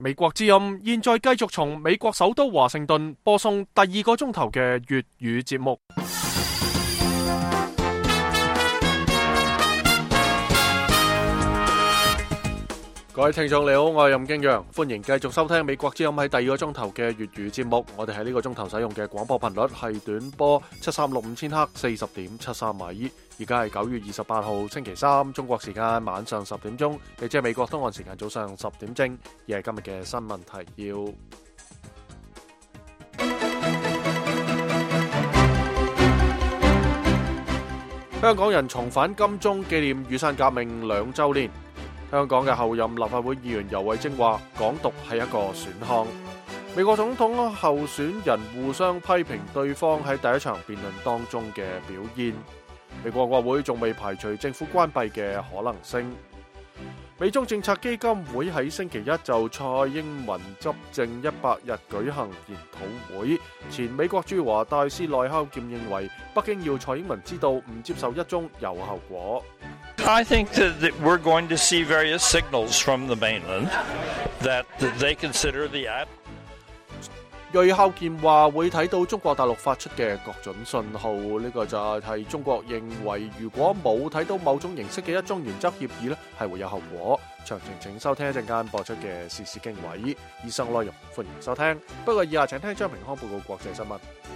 美國之音現在繼續從美國首都華盛頓播送第2個鐘頭嘅粵語節目。各位聽眾你好，我係任敬陽，歡迎繼續收聽美國之音喺第2個鐘頭嘅粵語節目。我哋喺呢個鐘頭使用嘅廣播頻率係短波7365千赫 40.73 米。而家係9月28號星期三，中國時間晚上10點鐘，亦即係美國東岸時間早上10點正。而係今日嘅新聞提要：香港人重返金鐘紀念雨傘革命2週年。香港嘅後任立法會議員游蕙禎話，港獨係一個選項。美國總統候選人互相批評對方喺第一場辯論當中嘅表現。美國國會仲未排除政府關閉嘅可能性。美中政策基金會喺星期一就蔡英文執政100日舉行研討會。前美國駐華大使內克儉認為，北京要蔡英文知道唔接受一中有後果。 I think that we're going to see various signals from the mainland that they consider the app. 瑞孝健話會睇到中國大陸發出嘅各種信號，呢個就係中國認為如果冇睇到某種形式嘅一中原則協議呢係會有後果。詳情請收聽一陣間播出嘅時事經緯。以上內容歡迎收聽。不過以下請聽張平康報告國際新聞。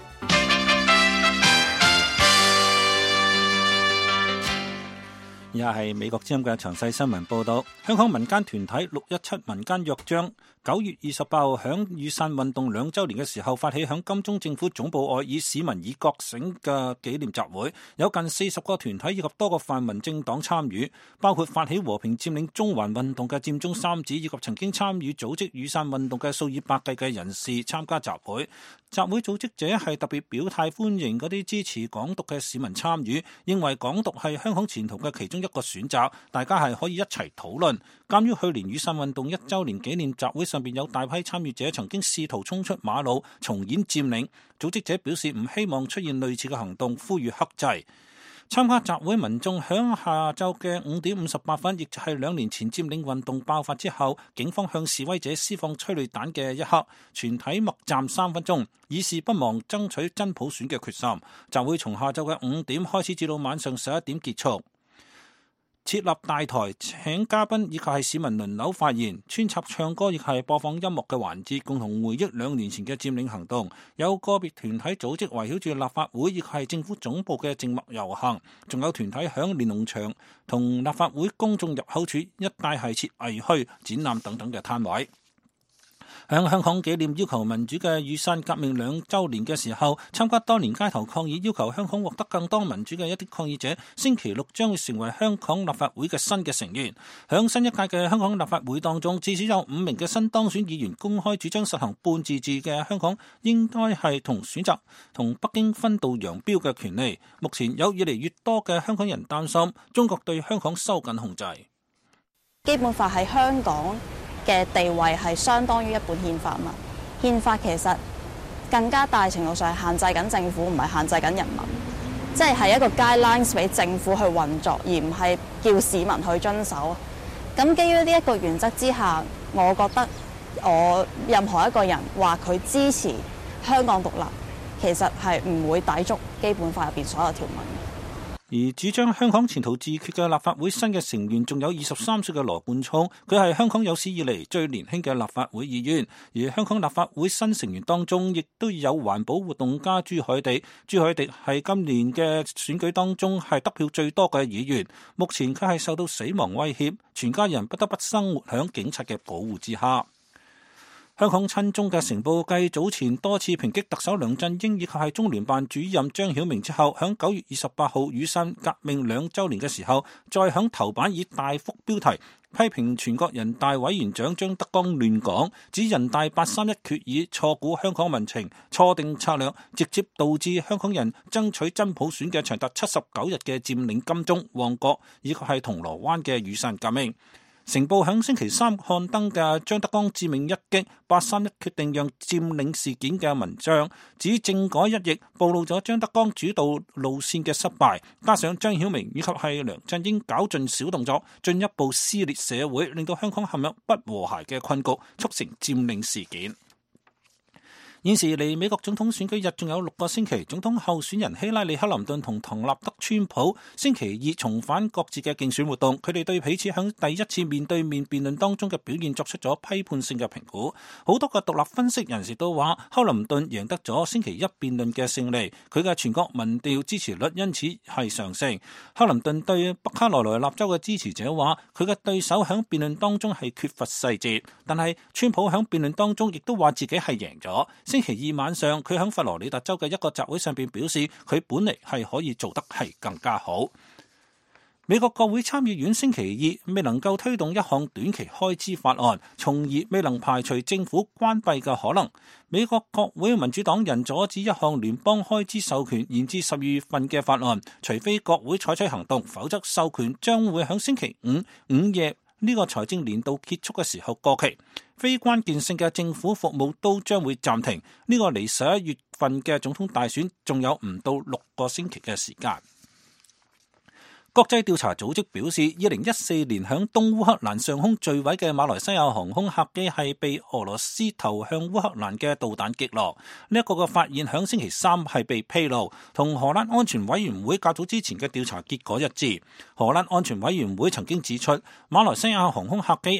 以下係美國之音嘅詳細新聞報道。香港民間團體617民間約章9月28號響雨傘運動2週年嘅時候發起響金鐘政府總部外以市民以覺醒嘅紀念集會，有近40個團體以及多個泛民政黨參與，包括發起和平佔領中環運動嘅佔中三子以及曾經參與組織雨傘運動嘅數以百計嘅人士參加集會。集會組織者係特別表態歡迎嗰啲支持港獨嘅市民參與，認為港獨係香港前途嘅其中一個選擇，大家係可以一齊討論。鑑於去年雨傘運動1週年紀念集會上邊有大批參與者曾經試圖衝出馬路重演佔領，組織者表示唔希望出現類似嘅行動，呼籲克制。參加集會民眾響下晝嘅5點58分，亦就係2年前佔領運動爆發之後，警方向示威者施放催淚彈嘅一刻，全體默站3分鐘，以示不忘爭取真普選嘅決心。集會從下晝嘅5點開始至到晚上11點結束。設立大台，請嘉賓以及係市民輪流發言，穿插唱歌亦係播放音樂嘅環節，共同回憶2年前嘅佔領行動。有個別團體組織圍繞住立法會亦係政府總部嘅靜默遊行，仲有團體響連儂牆同立法會公眾入口處一帶係設藝墟、展覽等等嘅攤位。喺香港紀念要求民主嘅雨傘革命2週年嘅時候，參加多年街頭抗議要求香港獲得更多民主嘅一啲抗議者，星期6將會成為香港立法會嘅新嘅成員。喺新一屆嘅香港立法會當中，至少有5名嘅新當選議員公開主張實行半自治嘅香港應該係同選擇同北京分道揚鑣嘅權利。目前有越嚟越多嘅香港人擔心中國對香港收緊控制。 基本法喺香港嘅地位係相當於一本憲法嘛，憲法其實更加大程度上係限制緊政府，唔係限制緊人民，即係一個 guidelines 俾政府去運作，而唔係叫市民去遵守。咁基於呢一個原則之下，我覺得我任何一個人話佢支持香港獨立，其實係唔會抵觸基本法入邊所有條文。 而主張香港前途自決嘅立法會新嘅成員仲有23歲嘅羅冠聰，佢係香港有史以嚟最年輕嘅立法會議員。而香港立法會新成員當中，亦都有環保活動家朱凱廸。朱凱廸係今年嘅選舉當中係得票最多嘅議員。目前佢係受到死亡威脅，全家人不得不生活響警察嘅保護之下。香港親中嘅成報繼早前多次抨擊特首梁振英以及係中聯辦主任張曉明之後，響9月28號雨傘革命2週年嘅時候，再響頭版以大幅標題批評全國人大委員長張德江亂講，指人大831決議錯估香港民情、錯定策略，直接導致香港人爭取真普選嘅長達79日嘅佔領金鐘、旺角以及係銅鑼灣嘅雨傘革命。 成報響星期三刊登嘅張德江致命一擊831決定讓佔領事件嘅文章，指政改一役暴露咗張德江主導路線嘅失敗，加上張曉明以及係梁振英搞盡小動作，進一步撕裂社會，令到香港陷入不和諧嘅困局，促成佔領事件。現時離美國總統選舉日仲有6個星期，總統候選人希拉里克林頓同唐納德川普星期二重返各自嘅競選活動，佢哋對彼此喺第一次面對面辯論當中嘅表現作出咗批判性嘅評估。好多個獨立分析人士都話，克林頓贏得咗星期一辯論嘅勝利，佢嘅全國民調支持率因此係上升。克林頓對北卡羅來納州嘅支持者話，佢嘅對手喺辯論當中係缺乏細節，但係川普喺辯論當中亦都話自己係贏咗。星期二晚上，佢喺佛羅里達州嘅一個集會上邊表示，佢本嚟係可以做得係更加好。美國國會參議院星期二未能夠推動一項短期開支法案，從而未能排除政府關閉嘅可能。美國國會民主黨人阻止一項聯邦開支授權延至12月份嘅法案，除非國會採取行動，否則授權將會喺星期五午夜呢個財政年度結束嘅時候過期，非關鍵性嘅政府服務都將會暫停。呢個離11月份嘅總統大選仲有唔到6個星期嘅時間。國際調查組織表示，2014年響東烏克蘭上空墜毀嘅馬來西亞航空客機係被俄羅斯投向烏克蘭嘅導彈擊落。呢一個嘅發現響星期三係被披露，同荷蘭安全委員會較早之前嘅調查結果一致。荷蘭安全委員會曾經指出，馬來西亞航空客機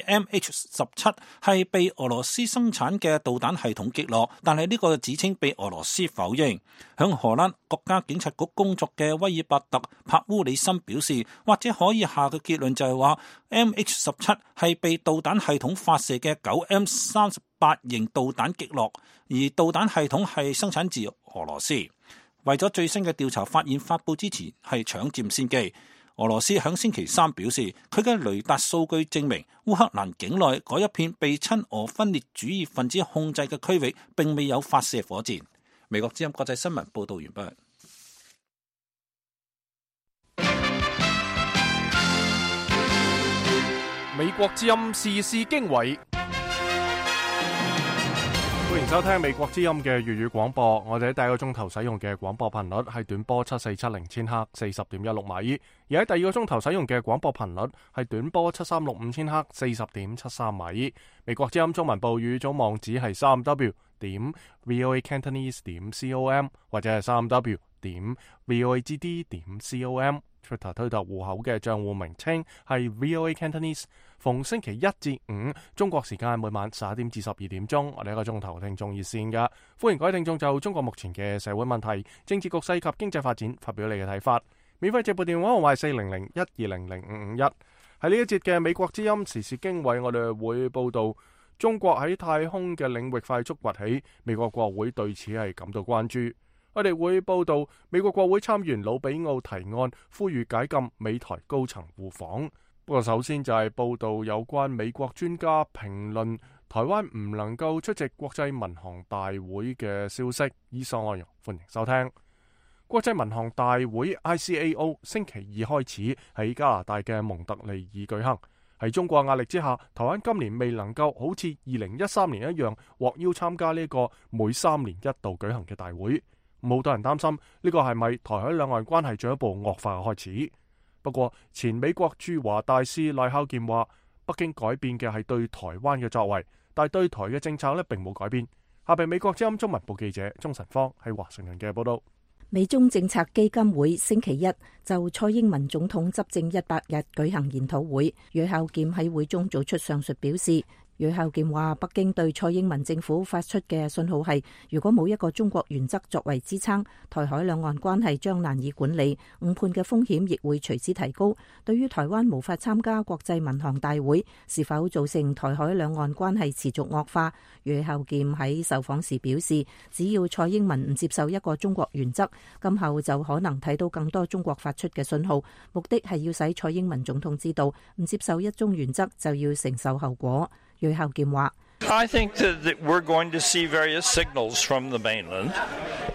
MH17 係被俄羅斯生產嘅導彈系統擊落，但係呢個指稱被俄羅斯否認。響荷蘭國家警察局工作嘅威爾伯特帕烏里森表示，或者可以下嘅結論就係話 MH17 係被導彈系統發射嘅 9M38 型導彈擊落，而導彈系統係生產自俄羅斯。為咗最新嘅調查發現發佈之前係搶佔先機，俄羅斯響星期三表示，佢嘅雷達數據證明烏克蘭境內嗰一片被親俄分裂主義分子控制嘅區域並未有發射火箭。美國之音國際新聞報道完畢。 美國之音時事經緯，歡迎收聽美國之音嘅粵語廣播。我哋喺第一個鐘頭使用嘅廣播頻率係短波7470千赫40.16米，而喺第二個鐘頭使用嘅廣播頻率係短波7365千赫40.73米。美國之音中文部語組網址係3w.voacantonese.com 或者係3w.voagd.com。Twitter 推特戶口嘅賬戶名稱係 VOA Cantonese。逢星期一至五中國時間每晚11點至12點鐘，我哋一個鐘頭聽眾熱線㗎，歡迎各位聽眾就中國目前嘅社會問題、政治局勢及經濟發展發表你嘅睇法。免費直撥電話號碼係400-120-0551。喺呢一節嘅美國之音時事經緯，我哋會報道中國喺太空嘅領域快速崛起，美國國會對此係感到關注。我哋會報道美國國會參議員魯比奧提案，呼籲解禁美台高層互訪。不過首先就係報道有關美國專家評論台灣唔能夠出席國際民航大會嘅消息。以上內容歡迎收聽。國際民航大會 ICAO 星期二開始喺加拿大嘅蒙特利爾舉行。喺中國壓力之下，台灣今年未能夠好似2013年一樣獲邀參加呢個每3年一度舉行嘅大會。好多人擔心呢個係咪台海兩岸關係進一步惡化嘅開始。不過前美國駐華大使賴孝健話，北京改變嘅係對台灣嘅作為，但係對台嘅政策並冇改變。下邊美國之音中文部記者鍾晨芳喺華盛頓嘅報道。 美中政策基金會星期一就蔡英文總統執政100日舉行研討會，呂孝劍喺會中做出上述表示。呂孝劍話，北京對蔡英文政府發出嘅信號係，如果冇一個中國原則作為支撐，台海兩岸關係將難以管理，誤判嘅風險亦會隨之提高。對於台灣無法參加國際民航大會，是否造成台海兩岸關係持續惡化，呂孝劍喺受訪時表示，只要蔡英文唔接受一個中國原則，今後就可能睇到更多中國發出嘅信號，目的係要使蔡英文總統知道，唔接受一中原則就要承受後果。呂孝劍話： I think that we're going to see various signals from the mainland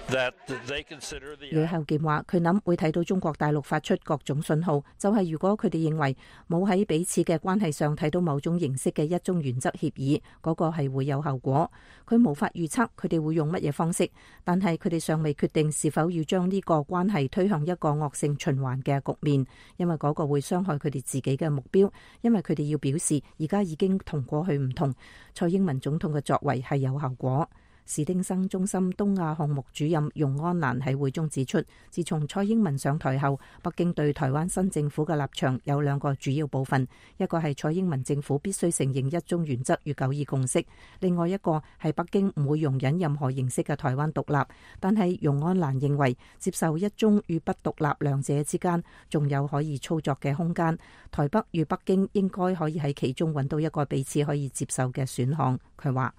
that they consider the 呂孝健話：佢諗會睇到中國大陸發出各種信號，就係如果佢哋認為冇喺彼此嘅關係上睇到某種形式嘅一中原則協議，嗰個係會有後果。佢無法預測佢哋會用乜嘢方式，但係佢哋尚未決定是否要將呢個關係推向一個惡性循環嘅局面，因為嗰個會傷害佢哋自己嘅目標，因為佢哋要表示而家已經同過去唔同，蔡英文總統嘅作為係有效果。史丁生中心東亞項目主任容安蘭喺會中指出，自從蔡英文上台後，北京對台灣新政府嘅立場有兩個主要部分，一個係蔡英文政府必須承認一中原則與九二共識，另外一個係北京唔會容忍任何形式嘅台灣獨立。但係容安蘭認為，接受一中與不獨立兩者之間仲有可以操作嘅空間，台北與北京應該可以喺其中揾到一個彼此可以接受嘅選項。佢話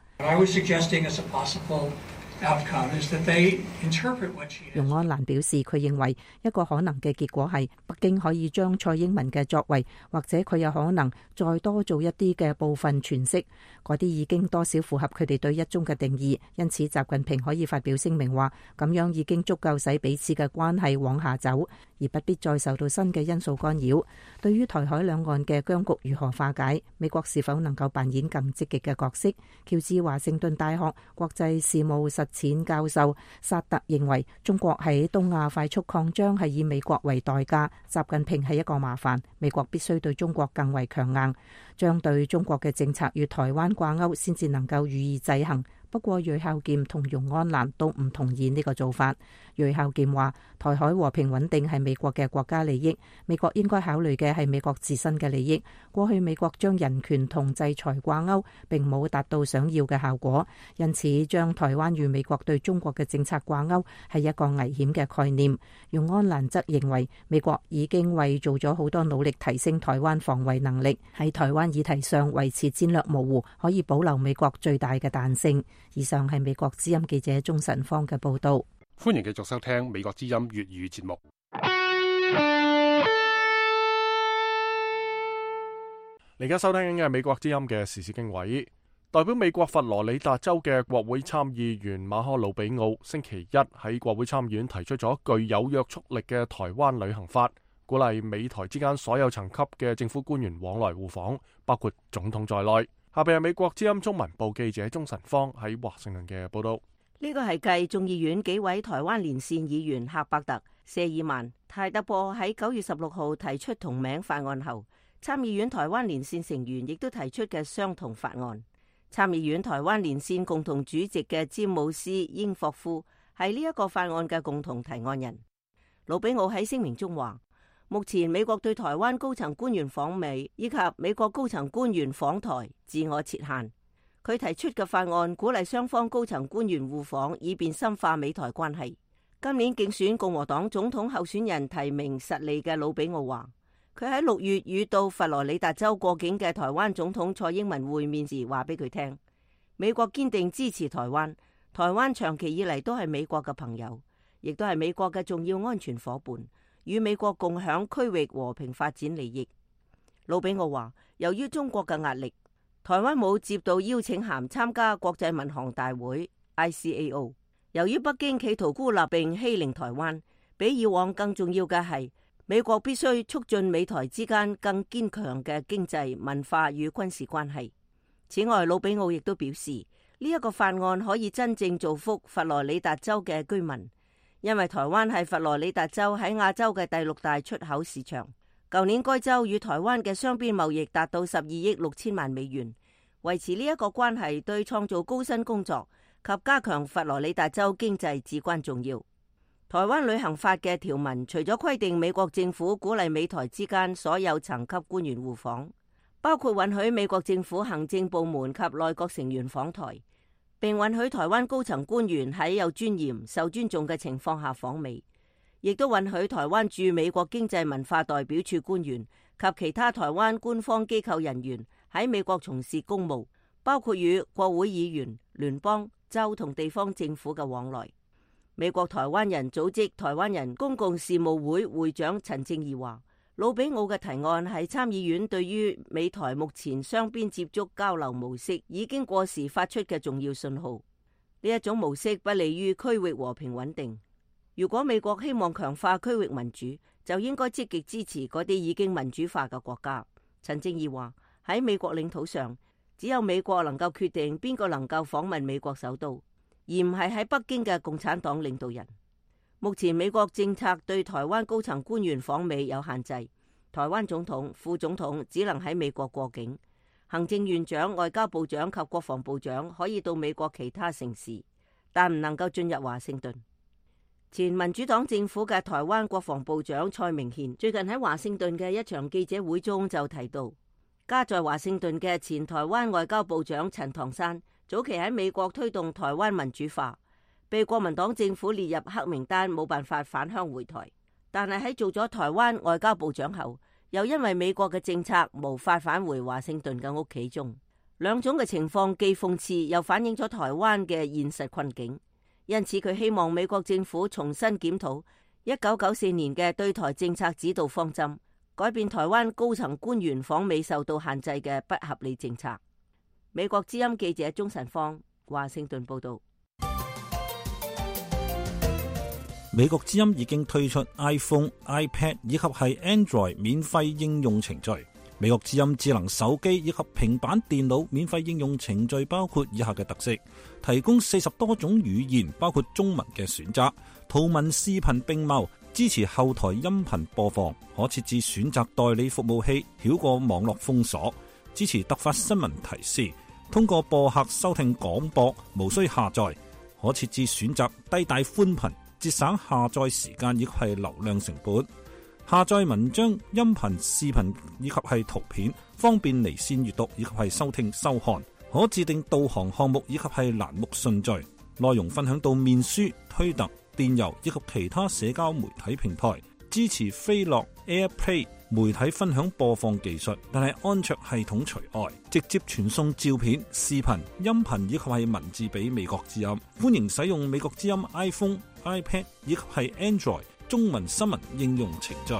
容安蘭表示，佢認為一個可能嘅結果係北京可以將蔡英文嘅作為，或者佢有可能再多做一啲嘅部分詮釋，嗰啲已經多少符合佢哋對一中嘅定義。因此，習近平可以發表聲明話，咁樣已經足夠使彼此嘅關係往下走，而不必再受到新嘅因素干擾。對於台海兩岸嘅僵局如何化解，美國是否能夠扮演更積極嘅角色？喬治華盛頓大學國際事務實踐教授薩特認為，中國喺東亞快速擴張係以美國為代價，習近平係一個麻煩，美國必須對中國更為強硬，將對中國嘅政策與台灣掛鈎，先至能夠予以制衡。不過，呂孝劍同容安蘭都唔同意呢個做法。呂孝劍話：台海和平穩定係美國嘅國家利益，美國應該考慮嘅係美國自身嘅利益。過去美國將人權同制裁掛鈎，並冇達到想要嘅效果，因此將台灣與美國對中國嘅政策掛鈎係一個危險嘅概念。容安蘭則認為，美國已經為做咗好多努力提升台灣防衛能力，喺台灣議題上維持戰略模糊，可以保留美國最大嘅彈性。以上係美國之音記者鍾晨芳嘅報道。 歡迎繼續收聽美國之音粵語節目。 你而家收聽緊嘅係美國之音嘅時事經緯。代表美國佛羅里達州嘅國會參議員馬可魯比奧星期一喺國會參議院提出咗具有約束力嘅台灣旅行法，鼓勵美台之間所有層級嘅政府官員往來互訪，包括總統在內。下邊係美國之音中文部記者鍾晨芳喺華盛頓嘅報道。 呢個係繼眾議院幾位台灣連線議員赫伯特、謝爾曼、泰德波喺9月16號提出同名法案後，參議院台灣連線成員亦都提出嘅相同法案。參議院台灣連線共同主席嘅詹姆斯英霍夫係呢一個法案嘅共同提案人。魯比奧喺聲明中話，目前美國對台灣高層官員訪美以及美國高層官員訪台自我設限。佢提出嘅法案鼓勵雙方高層官員互訪，以便深化美台關係。今年競選共和黨總統候選人提名實力嘅魯比奧話，佢喺6月與到佛羅里達州過境嘅台灣總統蔡英文會面時話俾佢聽，美國堅定支持台灣，台灣長期以嚟都係美國嘅朋友，亦都係美國嘅重要安全夥伴，與美國共享區域和平發展利益。魯比奧話，由於中國嘅壓力，台灣冇接到邀請函參加國際民航大會 ICAO。由於北京企圖孤立並欺凌台灣，比以往更重要嘅係，美國必須促進美台之間更堅強嘅經濟、文化與軍事關係。此外，魯比奧亦都表示，呢一個法案可以真正造福佛羅里達州嘅居民，因為台灣係佛羅里達州喺亞洲嘅第6大出口市場。舊年該州與台灣嘅雙邊貿易達到12億6千萬美元，維持呢一個關係對創造高薪工作及加強佛羅里達州經濟至關重要。台灣旅行法嘅條文除咗規定美國政府鼓勵美台之間所有層級官員互訪，包括允許美國政府行政部門及內閣成員訪台，並允許台灣高層官員喺有尊嚴、受尊重嘅情況下訪美，亦都允許台灣駐美國經濟文化代表處官員及其他台灣官方機構人員喺美國從事公務，包括與國會議員、聯邦、州同地方政府嘅往來。美國台灣人組織台灣人公共事務會會長陳正義話，魯比奧嘅提案係參議院對於美台目前雙邊接觸交流模式已經過時發出嘅重要信號。 呢一種模式不利於區域和平穩定。如果美國希望強化區域民主，就應該積極支持嗰啲已經民主化嘅國家。陳正義話：喺美國領土上，只有美國能夠決定邊個能夠訪問美國首都，而唔係喺北京嘅共產黨領導人。目前美國政策對台灣高層官員訪美有限制，台灣總統、副總統只能喺美國過境，行政院長、外交部長及國防部長可以到美國其他城市，但唔能夠進入華盛頓。前民主黨政府嘅台灣國防部長蔡明憲最近喺華盛頓嘅一場記者會中就提到，家在華盛頓嘅前台灣外交部長陳唐山早期喺美國推動台灣民主化，被國民黨政府列入黑名單，冇辦法返鄉回台。但係喺做咗台灣外交部長後，又因為美國嘅政策無法返回華盛頓嘅屋企中。兩種嘅情況既諷刺又反映咗台灣嘅現實困境。因此佢希望美國政府重新檢討1994年嘅對台政策指導方針，改變台灣高層官員訪美受到限制嘅不合理政策。美國之音記者鍾晨芳，華盛頓報道。 美國之音已經推出 iPhone、iPad 以及係 Android 免費應用程序。美國之音智能手機以及平板電腦免費應用程序包括以下嘅特色：提供40多種語言，包括中文嘅選擇，圖文視頻並茂，支持後台音頻播放，可設置選擇代理服務器，繞過網絡封鎖，支持突發新聞提示，通過播客收聽廣播，無需下載，可設置選擇低帶寬頻，節省下載時間以及係流量成本。下載文章、音頻、視頻以及係圖片，方便離線閱讀以及係收聽收看。可自定導航項目以及係欄目順序。內容分享到面書、推特、電郵以及其他社交媒體平台。支持飛樂、AirPlay 媒體分享播放技術，但係安卓系統除外。直接傳送照片、視頻、音頻以及係文字俾美國之音。歡迎使用美國之音 iPhone、iPad 以及係 Android中文新聞應用程序。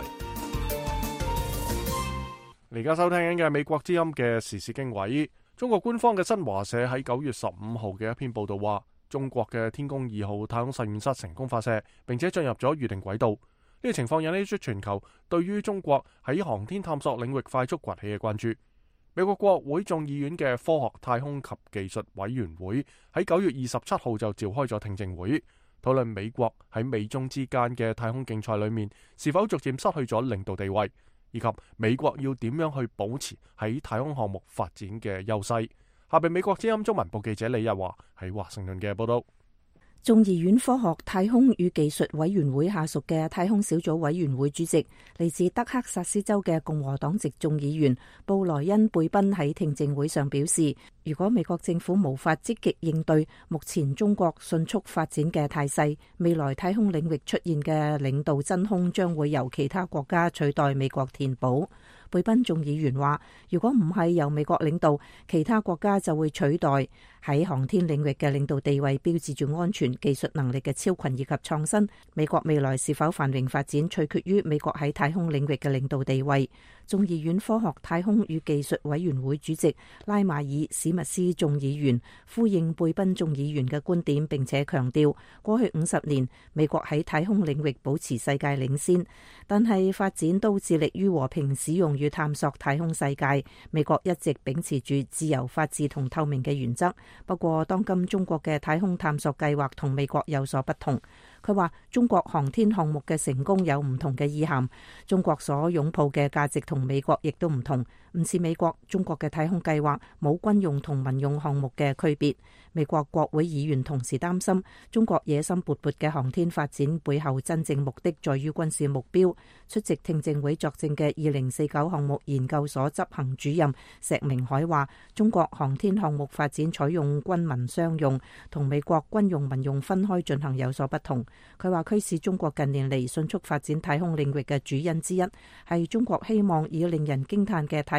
你而家收聽緊嘅美國之音嘅時事經緯。中國官方嘅新華社喺9月15號嘅一篇報道話，中國嘅天宮2號太空實驗室成功發射，並且進入咗預定軌道。呢個情況引起咗全球對於中國喺航天探索領域快速崛起嘅關注。美國國會眾議院嘅科學、太空及技術委員會喺9月27號就召開咗聽證會，討論美國喺美中之間嘅太空競賽裏面是否逐漸失去咗領導地位，以及美國要點樣去保持喺太空項目發展嘅優勢。下邊美國之音中文部記者李日華喺華盛頓嘅報道。 眾議院科學、太空與技術委員會下屬嘅太空小組委員會主席，嚟自德克薩斯州嘅共和黨籍眾議員布萊恩·貝賓喺聽證會上表示，如果美國政府無法積極應對目前中國迅速發展嘅態勢，未來太空領域出現嘅領導真空將會由其他國家取代美國填補。貝賓眾議員話，如果唔係由美國領導，其他國家就會取代。喺航天領域嘅領導地位標誌住安全、技術能力嘅超群以及創新。美國未來是否繁榮發展，取決於美國喺太空領域嘅領導地位。眾議院科學、太空與技術委員會主席拉馬爾史密斯眾議員呼應貝賓眾議員嘅觀點，並且強調過去50年美國喺太空領域保持世界領先，但係發展都致力於和平使用與探索太空世界。美國一直秉持住自由、法治同透明嘅原則。不過，當今中國嘅太空探索計劃同美國有所不同。佢話中國航天項目嘅成功有唔同嘅意涵，中國所擁抱嘅價值同美國亦都唔同。唔似美國，中國嘅太空計劃冇軍用同民用項目嘅區別。美國國會議員同時擔心中國野心勃勃嘅航天發展背後真正目的在於軍事目標。出席聽證會作證嘅2049項目研究所執行主任石明海話，中國航天項目發展採用軍民雙用，同美國軍用民用分開進行有所不同。佢話驅使中國近年嚟迅速發展太空領域嘅主因之一係中國希望以令人驚嘆嘅太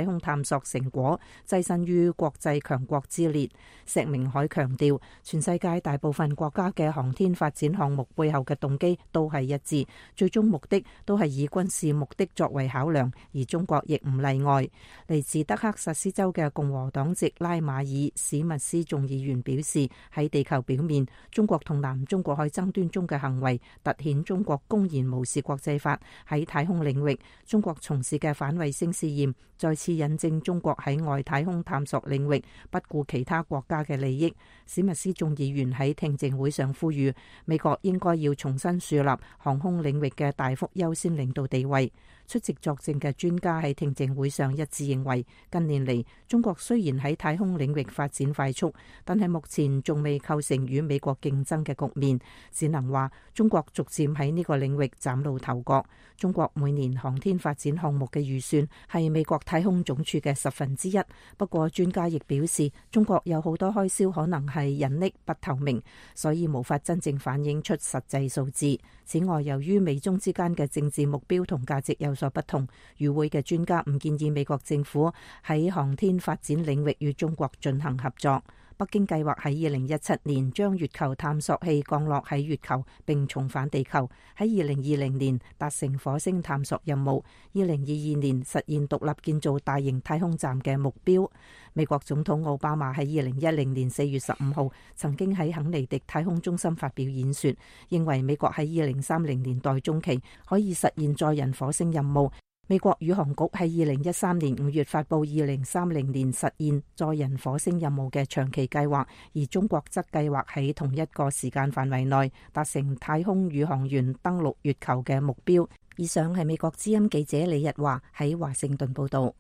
太空探索成果躋身於國際強國之列。石明海強調，全世界大部分國家嘅航天發展項目背後嘅動機都係一致，最終目的都係以軍事目的作為考量，而中國亦唔例外。嚟自德克薩斯州嘅共和黨籍拉馬爾史密斯眾議員表示，喺地球表面，中國同南中國海爭端中嘅行為凸顯中國公然無視國際法。喺太空領域，中國從事嘅反衛星試驗再次引證中國喺外太空探索領域不顧其他國家嘅利益。史密斯眾議員喺聽證會上呼籲，美國應該要重新樹立航空領域嘅大幅優先領導地位。出席作證嘅專家喺聽證會上一致認為，近年嚟中國雖然喺太空領域發展快速，但係目前仲未構成與美國競爭嘅局面，只能話中國逐漸喺呢個領域嶄露頭角。中國每年航天發展項目嘅預算係美國太空總署嘅1/10。不過專家亦表示，中國有好多開銷可能係隱匿不透明，所以無法真正反映出實際數字。此外，由於美中之間嘅政治目標同價值有所不同，與會嘅專家唔建議美國政府喺航天發展領域與中國進行合作。北京計劃喺2017年將月球探索器降落喺月球並重返地球，喺2020年達成火星探索任務，2022年實現獨立建造大型太空站嘅目標。美國總統奧巴馬喺2010年4月15號曾經喺肯尼迪太空中心發表演說，認為美國喺2030年代中期可以實現載人火星任務。美國宇航局喺2013年5月發布2030年實現載人火星任務嘅長期計劃，而中國則計劃喺同一個時間範圍內達成太空宇航員登陸月球嘅目標。以上係美國之音記者李日華喺華盛頓報道。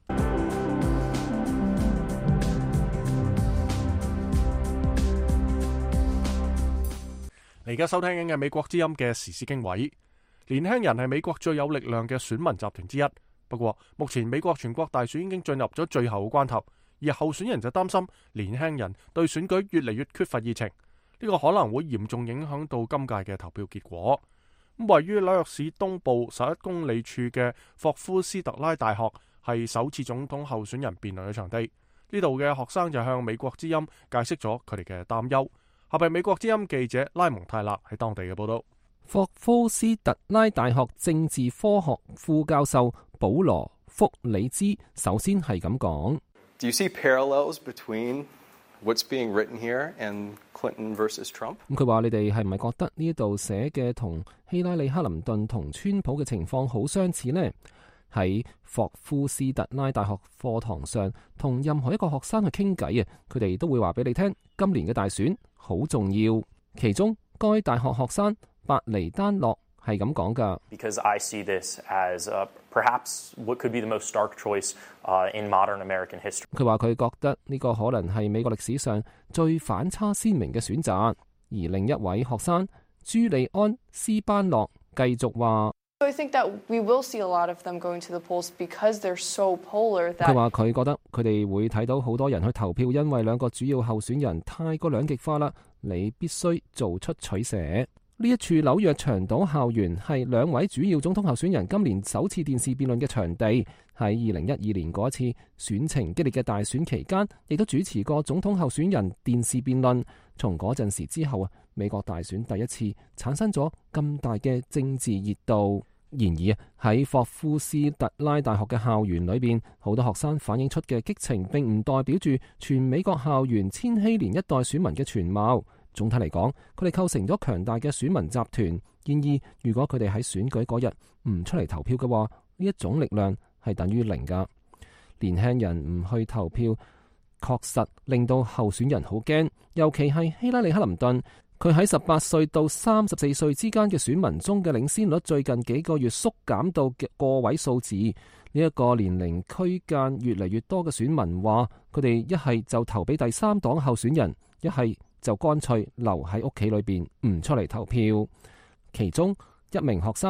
你而家收聽緊嘅美國之音嘅時事經緯。年輕人係美國最有力量嘅選民集團之一，不過目前美國全國大選已經進入咗最後嘅關頭，而候選人就擔心年輕人對選舉越嚟越缺乏熱情，呢個可能會嚴重影響到今屆嘅投票結果。位於紐約市東部11公里處嘅霍夫斯特拉大學係首次總統候選人辯論嘅場地，呢度嘅學生就向美國之音解釋咗佢哋嘅擔憂。下邊美國之音記者拉蒙泰勒喺當地嘅報道。 霍夫斯特拉大學政治科學副教授保羅福里茲首先係咁講。 Do you see parallels between what's being written here and Clinton versus Trump？ 佢話：你哋係唔係覺得呢度寫嘅同希拉里克林頓同川普嘅情況好相似呢？喺霍夫斯特拉大學課堂上，同任何一個學生去傾偈啊，佢哋都會話俾你聽，今年嘅大選好重要。其中，該大學學生白尼丹諾係咁講㗎。 Because I see this as perhaps what could be the most stark choice in modern American history。 佢話佢覺得呢個可能係美國歷史上最反差鮮明嘅選擇。而另一位學生朱利安斯班諾繼續話。 I think that we will see a lot of them going to the polls because they're so polar that。 佢話佢覺得佢哋會睇到好多人去投票，因為兩個主要候選人太過兩極化啦，你必須做出取捨。呢一處紐約長島校園係兩位主要總統候選人今年首次電視辯論嘅場地。喺2012年嗰一次選情激烈嘅大選期間，亦都主持過總統候選人電視辯論。從嗰陣時之後啊，美國大選第一次產生咗咁大嘅政治熱度。然而喺霍夫斯特拉大學嘅校園裏邊，好多學生反映出嘅激情並唔代表住全美國校園千禧年一代選民嘅全貌。總體嚟講，佢哋構成咗強大嘅選民集團。然而，如果佢哋喺選舉嗰日唔出嚟投票嘅話，呢一種力量係等於零㗎。年輕人唔去投票，確實令到候選人好驚，尤其係希拉里克林頓。佢喺18歲到34歲之間嘅選民中嘅領先率，最近幾個月縮減到個位數字。呢一個年齡區間越嚟越多嘅選民話，佢哋一係就投俾第三黨候選人，一係就乾脆留喺屋企裏邊唔出嚟投票。其中一名學生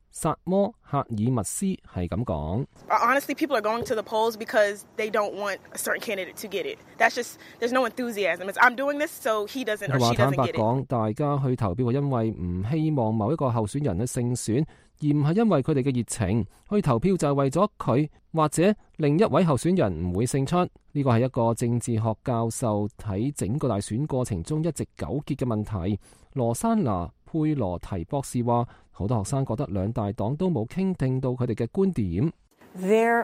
薩摩赫爾密斯係咁講。 Honestly, people are going to the polls because they don't want a certain candidate to get it. That's just, there's no enthusiasm. It's I'm doing this, so he doesn't or she doesn't get it. 佢話坦白講，大家去投票係因為唔希望某一個候選人去勝選，而唔係因為佢哋嘅熱情。去投票就係為咗佢或者另一位候選人唔會勝出。呢個係一個政治學教授喺整個大選過程中一直糾結嘅問題。羅珊娜佩羅提博士話，好多學生覺得兩大黨都冇傾聽到佢哋嘅觀點。 They're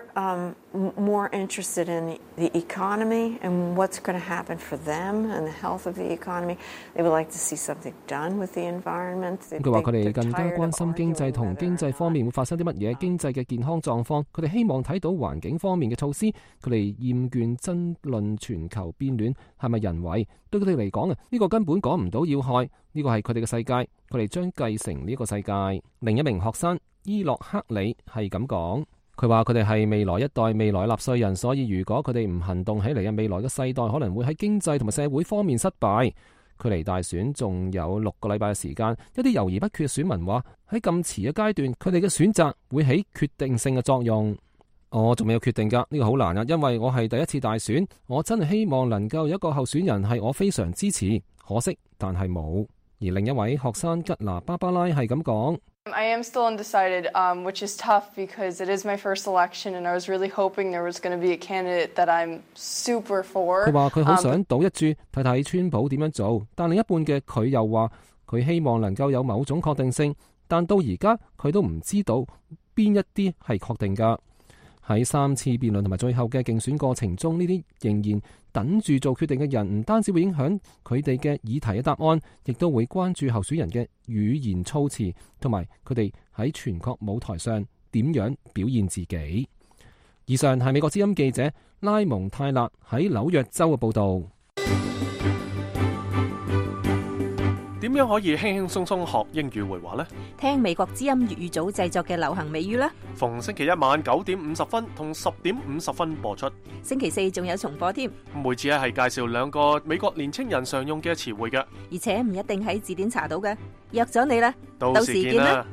more interested in the economy and what's going to happen for them and the health of the economy. They would like to see something done with the environment. 佢話佢哋更加關心經濟同經濟方面會發生啲乜嘢經濟嘅健康狀況。佢哋希望睇到環境方面嘅措施。佢哋厭倦爭論全球變暖係咪人為。對佢哋嚟講呢個根本講唔到要害。呢個係佢哋嘅世界，佢哋將繼承呢個世界。另一名學生伊洛克里係咁講。佢話佢哋係未來一代未來納稅人，所以如果佢哋唔行動起嚟嘅未來嘅世代可能會喺經濟同埋社會方面失敗。距離大選仲有6個禮拜嘅時間，一啲猶豫不決嘅選民話喺咁遲嘅階段，佢哋嘅選擇會起決定性嘅作用。我仲未有決定㗎，呢個好難啊，因為我係第一次大選，我真係希望能夠有一個候選人係我非常支持，可惜但係冇。而另一位學生吉拿芭芭拉係咁講。 I am still undecided, which is tough because it is my first election and I was really hoping there was going to be a candidate that I'm super for. 佢話佢好想賭一注睇睇川普點樣做，但另一半嘅佢又話佢希望能夠有某種確定性，但到而家佢都唔知道邊一啲係確定㗎。喺3次辯論同埋最後嘅競選過程中，呢啲仍然等住做決定嘅人，唔單止會影響佢哋嘅議題嘅答案，亦都會關注候選人嘅語言措辭，同埋佢哋喺全國舞台上點樣表現自己。以上係美國之音記者拉蒙泰勒喺紐約州嘅報導。 點樣可以輕輕鬆鬆學英語會話呢？ 聽美國之音粵語組製作嘅流行美語啦！ 逢星期一晚9點50分同10點50分播出。 星期4仲有重播添。 每次係介紹2個美國年青人常用嘅詞彙嘅， 而且唔一定喺字典查到嘅。約咗你啦， 到時見啦！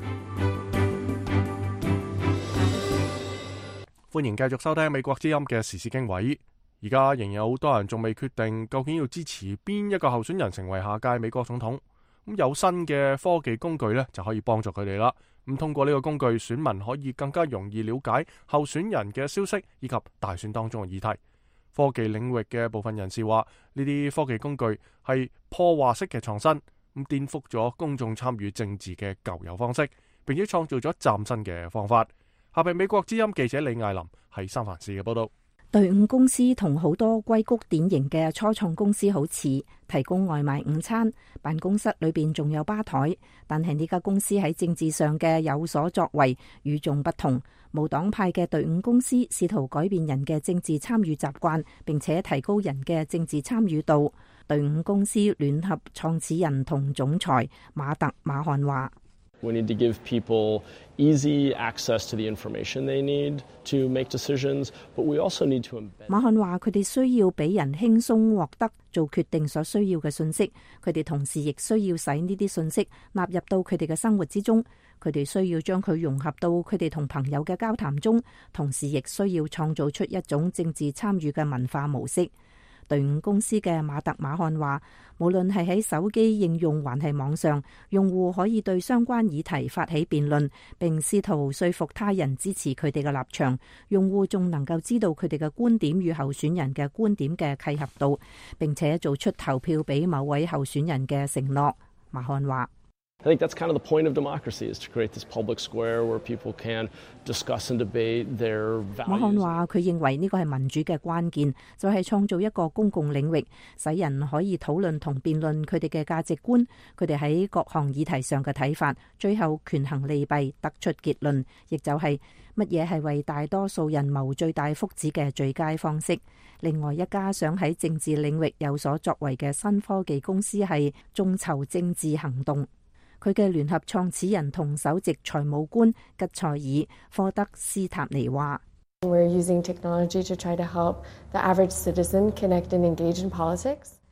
歡迎繼續收聽美國之音嘅時事經緯。而家仍有好多人仲未決定究竟要支持邊一個候選人成為下屆美國總統。咁有新嘅科技工具呢，就可以幫助佢哋啦。咁通過呢個工具，選民可以更加容易了解候選人嘅消息以及大選當中嘅議題。科技領域嘅部分人士話，呢啲科技工具係破壞式嘅創新，咁顛覆咗公眾參與政治嘅舊有方式，並且創造咗嶄新嘅方法。下邊美國之音記者李艾琳喺三藩市嘅報道。 隊伍公司同好多硅谷典型嘅初創公司好似，提供外賣午餐，辦公室裏邊仲有吧台。但係呢家公司喺政治上嘅有所作為與眾不同。無黨派嘅隊伍公司試圖改變人嘅政治參與習慣，並且提高人嘅政治參與度。隊伍公司聯合創始人同總裁馬特馬漢話 ：We need to give people easy access to the information they need to make decisions, but we also need to embed. 馬漢話：佢哋需要俾人輕鬆獲得做決定所需要嘅信息，佢哋同時亦需要使呢啲信息納入到佢哋嘅生活之中。佢哋需要將佢融合到佢哋同朋友嘅交談中，同時亦需要創造出一種政治參與嘅文化模式。隊伍公司嘅馬特馬漢話，無論係喺手機應用還係網上，用戶可以對相關議題發起辯論，並試圖說服他人支持佢哋嘅立場。用戶仲能夠知道佢哋嘅觀點與候選人嘅觀點嘅契合度，並且做出投票俾某位候選人嘅承諾。馬漢話 I think that's kind of the point of democracy, is to create this public square where people can discuss and debate their values. 馬漢話佢認為呢個係民主嘅關鍵，就係創造一個公共領域，使人可以討論同辯論佢哋嘅價值觀，佢哋喺各項議題上嘅睇法，最後權衡利弊，得出結論，亦就係乜嘢係為大多數人謀最大福祉嘅最佳方式。另外一家想喺政治領域有所作為嘅新科技公司係眾籌政治行動。佢嘅聯合創始人同首席財務官吉塞爾科德斯塔尼話 ：We're using technology to try to help the average citizen connect and engage in politics.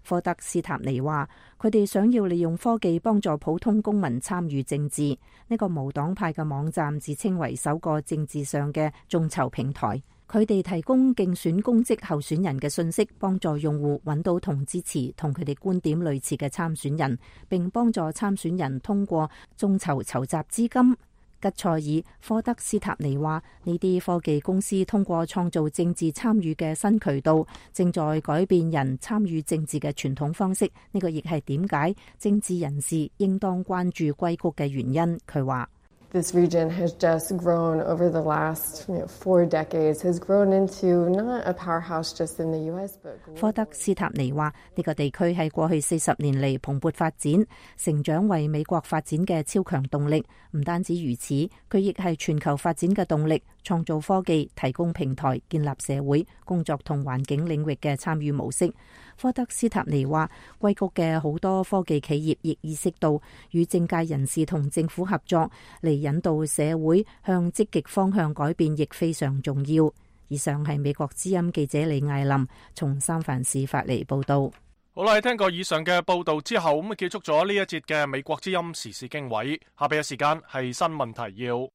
科德斯塔尼話，佢哋想要利用科技幫助普通公民參與政治。呢個無黨派嘅網站自稱為首個政治上嘅眾籌平台。佢哋提供競選公職候選人嘅信息，幫助用戶揾到同支持同佢哋觀點類似嘅參選人，並幫助參選人通過眾籌籌集資金。吉塞爾科德斯塔尼話，呢啲科技公司通過創造政治參與嘅新渠道，正在改變人參與政治嘅傳統方式。呢個亦係點解政治人士應當關注硅谷嘅原因。佢話 This region has just grown over the last 4 decades, has grown into not a powerhouse just in the US, but 科德斯塔尼話，呢個地區係過去40年嚟蓬勃發展，成長為美國發展嘅超強動力。唔單止如此，佢亦係全球發展嘅動力，創造科技，提供平台，建立社會、工作同環境領域嘅參與模式。科德斯塔尼話，硅谷嘅好多科技企業亦意識到與政界人士同政府合作嚟引導社會向積極方向改變，亦非常重要。以上係美國之音記者李艾琳從三藩市發嚟報道。 好啦，聽過以上嘅報道之後，咁結束咗呢一節嘅美國之音時事經緯。下邊嘅時間係新聞提要。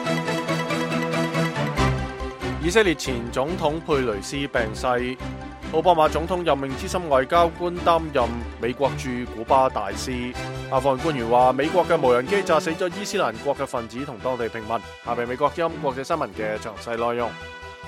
以色列前總統佩雷斯病逝。奧巴馬總統任命資深外交官擔任美國駐古巴大使。阿富汗官員話，美國嘅無人機炸死咗伊斯蘭國嘅分子同當地平民。下邊美國之音國際新聞嘅詳細內容。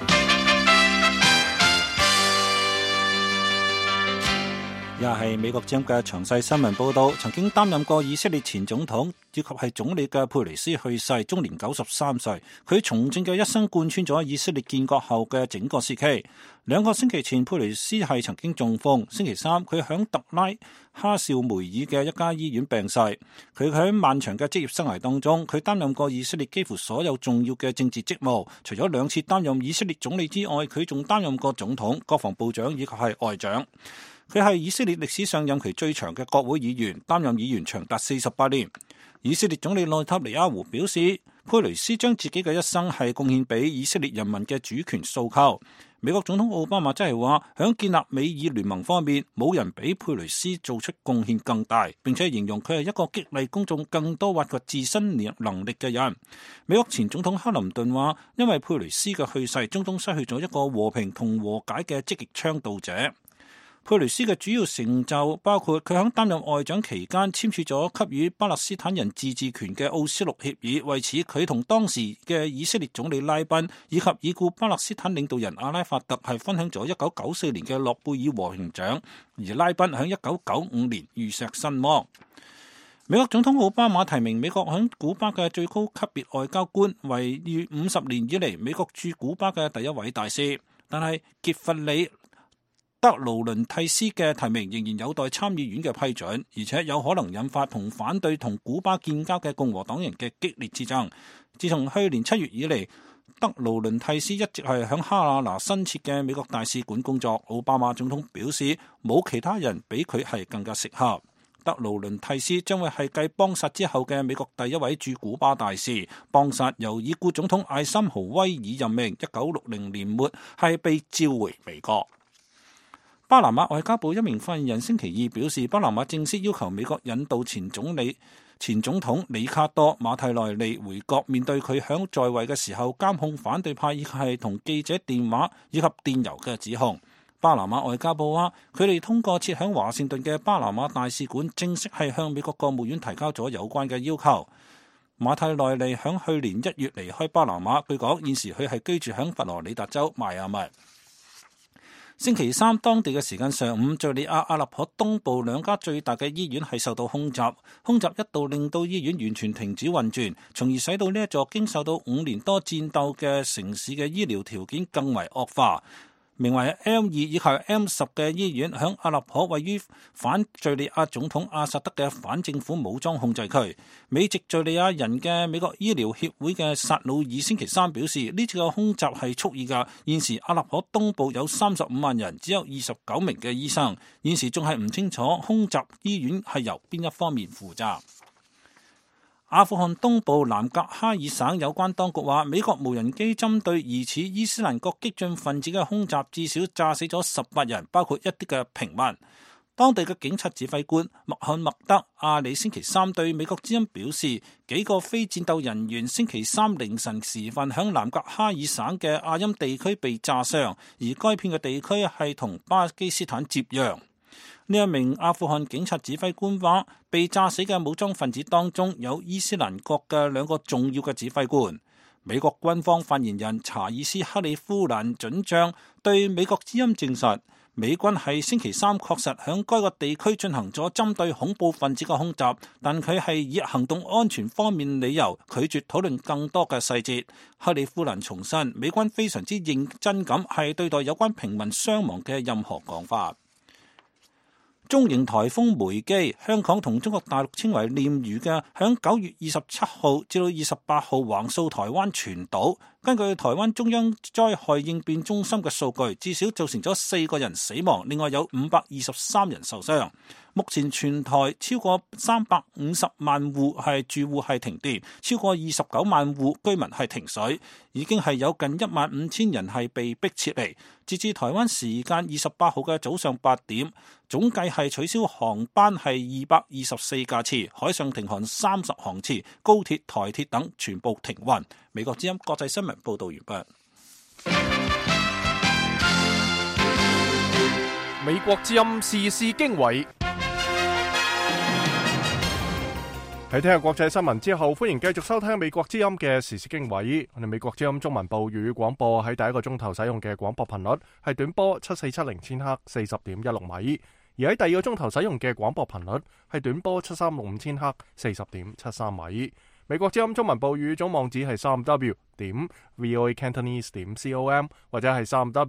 又係美國之音嘅詳細新聞報道。曾經擔任過以色列前總統以及係總理嘅佩雷斯去世，終年93歲。佢從政嘅一生貫穿咗以色列建國後嘅整個時期。2個星期前，佩雷斯係曾經中風。星期三，佢響特拉哈紹梅爾嘅一家醫院病逝。佢喺漫長嘅職業生涯當中，佢擔任過以色列幾乎所有重要嘅政治職務。除咗2次擔任以色列總理之外，佢仲擔任過總統、國防部長以及係外長。佢係以色列歷史上任期最長嘅國會議員，擔任議員長達48年。以色列總理內塔尼亞胡表示，佩雷斯將自己嘅一生係貢獻俾以色列人民嘅主權訴求。美國總統奧巴馬則係話，響建立美以聯盟方面，冇人比佩雷斯做出貢獻更大，並且形容佢係一個激勵公眾更多挖掘自身能力嘅人。美國前總統克林頓話，因為佩雷斯嘅去世，中東失去咗一個和平同和解嘅積極倡導者。佩雷斯嘅主要成就包括佢喺擔任外長期間簽署咗給予巴勒斯坦人自治權嘅奧斯陸協議，為此佢同當時嘅以色列總理拉賓以及已故巴勒斯坦領導人阿拉法特係分享咗1994年嘅諾貝爾和平獎，而拉賓喺1995年遇刺身亡。美國總統奧巴馬提名美國喺古巴嘅最高級別外交官，為50年以嚟美國駐古巴嘅第一位大使，但係傑弗里德勞倫蒂斯嘅提名仍然有待參議院嘅批准，而且有可能引發同反對同古巴建交嘅共和黨人嘅激烈之爭。自從去年7月以嚟，德勞倫蒂斯一直係響哈瓦那新設嘅美國大使館工作。奧巴馬總統表示，冇其他人比佢係更加適合。德勞倫蒂斯將會係繼邦薩之後嘅美國第一位駐古巴大使。邦薩由已故總統艾森豪威爾任命，1960年末係被召回美國。巴拿馬外交部一名發言人星期二表示，巴拿馬正式要求美國引渡前總統里卡多馬蒂內利回國，面對佢響在位嘅時候監控反對派以及係同記者電話以及電郵嘅指控。巴拿馬外交部話，佢哋通過設響華盛頓嘅巴拿馬大使館，正式係向美國國務院提交咗有關嘅要求。馬蒂內利響去年1月離開巴拿馬，據講現時佢係居住響佛羅里達州邁阿密。星期三當地嘅時間上午，敘利亞阿勒頗東部2家最大嘅醫院係受到空襲，空襲一度令到醫院完全停止運轉，從而使到呢一座經受到5年多戰鬥嘅城市嘅醫療條件更為惡化。名為 M2 以及 M10 嘅醫院響阿勒頗位於反敘利亞總統阿薩德嘅反政府武裝控制區。美籍敘利亞人嘅美國醫療協會嘅薩魯爾星期三表示，呢次嘅空襲係蓄意㗎。現時阿勒頗東部有35萬人，只有29名嘅醫生。現時仲係唔清楚空襲醫院係由邊一方面負責。阿富汗東部南格哈爾省有關當局話，美國無人機針對疑似伊斯蘭國激進分子嘅空襲，至少炸死咗18人，包括一啲嘅平民。 當地嘅警察指揮官麥漢默德阿里星期三對美國之音表示，幾個非戰鬥人員星期三凌晨時分響南格哈爾省嘅阿欽地區被炸傷，而該片嘅地區係同巴基斯坦接壤。呢一名阿富汗警察指揮官話，被炸死嘅武裝分子當中有伊斯蘭國嘅2個重要嘅指揮官。美國軍方發言人查爾斯克里夫蘭准將對美國之音證實，美軍喺星期三確實響該個地區進行咗針對恐怖分子嘅空襲，但佢係以行動安全方面理由拒絕討論更多嘅細節。克里夫蘭重申，美軍非常之認真咁係對待有關平民傷亡嘅任何講法。中型颱風梅基，香港同中國大陸稱為鯰魚嘅，響9月27號至到28號橫掃台灣全島。根據台灣中央災害應變中心嘅數據，至少造成咗4個人死亡，另外有523人受傷。目前全台超過350萬戶係住戶係停電，超過29萬戶居民係停水，已經係有近15000人係被迫撤離。截至台灣時間28號嘅早上8點，總計係取消航班係224架次，海上停航30航次，高鐵、台鐵等全部停運。美國之音國際新聞報道完畢。 美國之音時事經緯。喺聽下國際新聞之後，歡迎繼續收聽美國之音嘅時事經緯。我哋美國之音中文部粵語廣播喺第一個鐘頭使用嘅廣播頻率係短波7470千赫40.16米，而喺第二個鐘頭使用嘅廣播頻率係短波7365千赫40.73米。美國之音中文部語總網址係 3w.voacantonese.com 或者係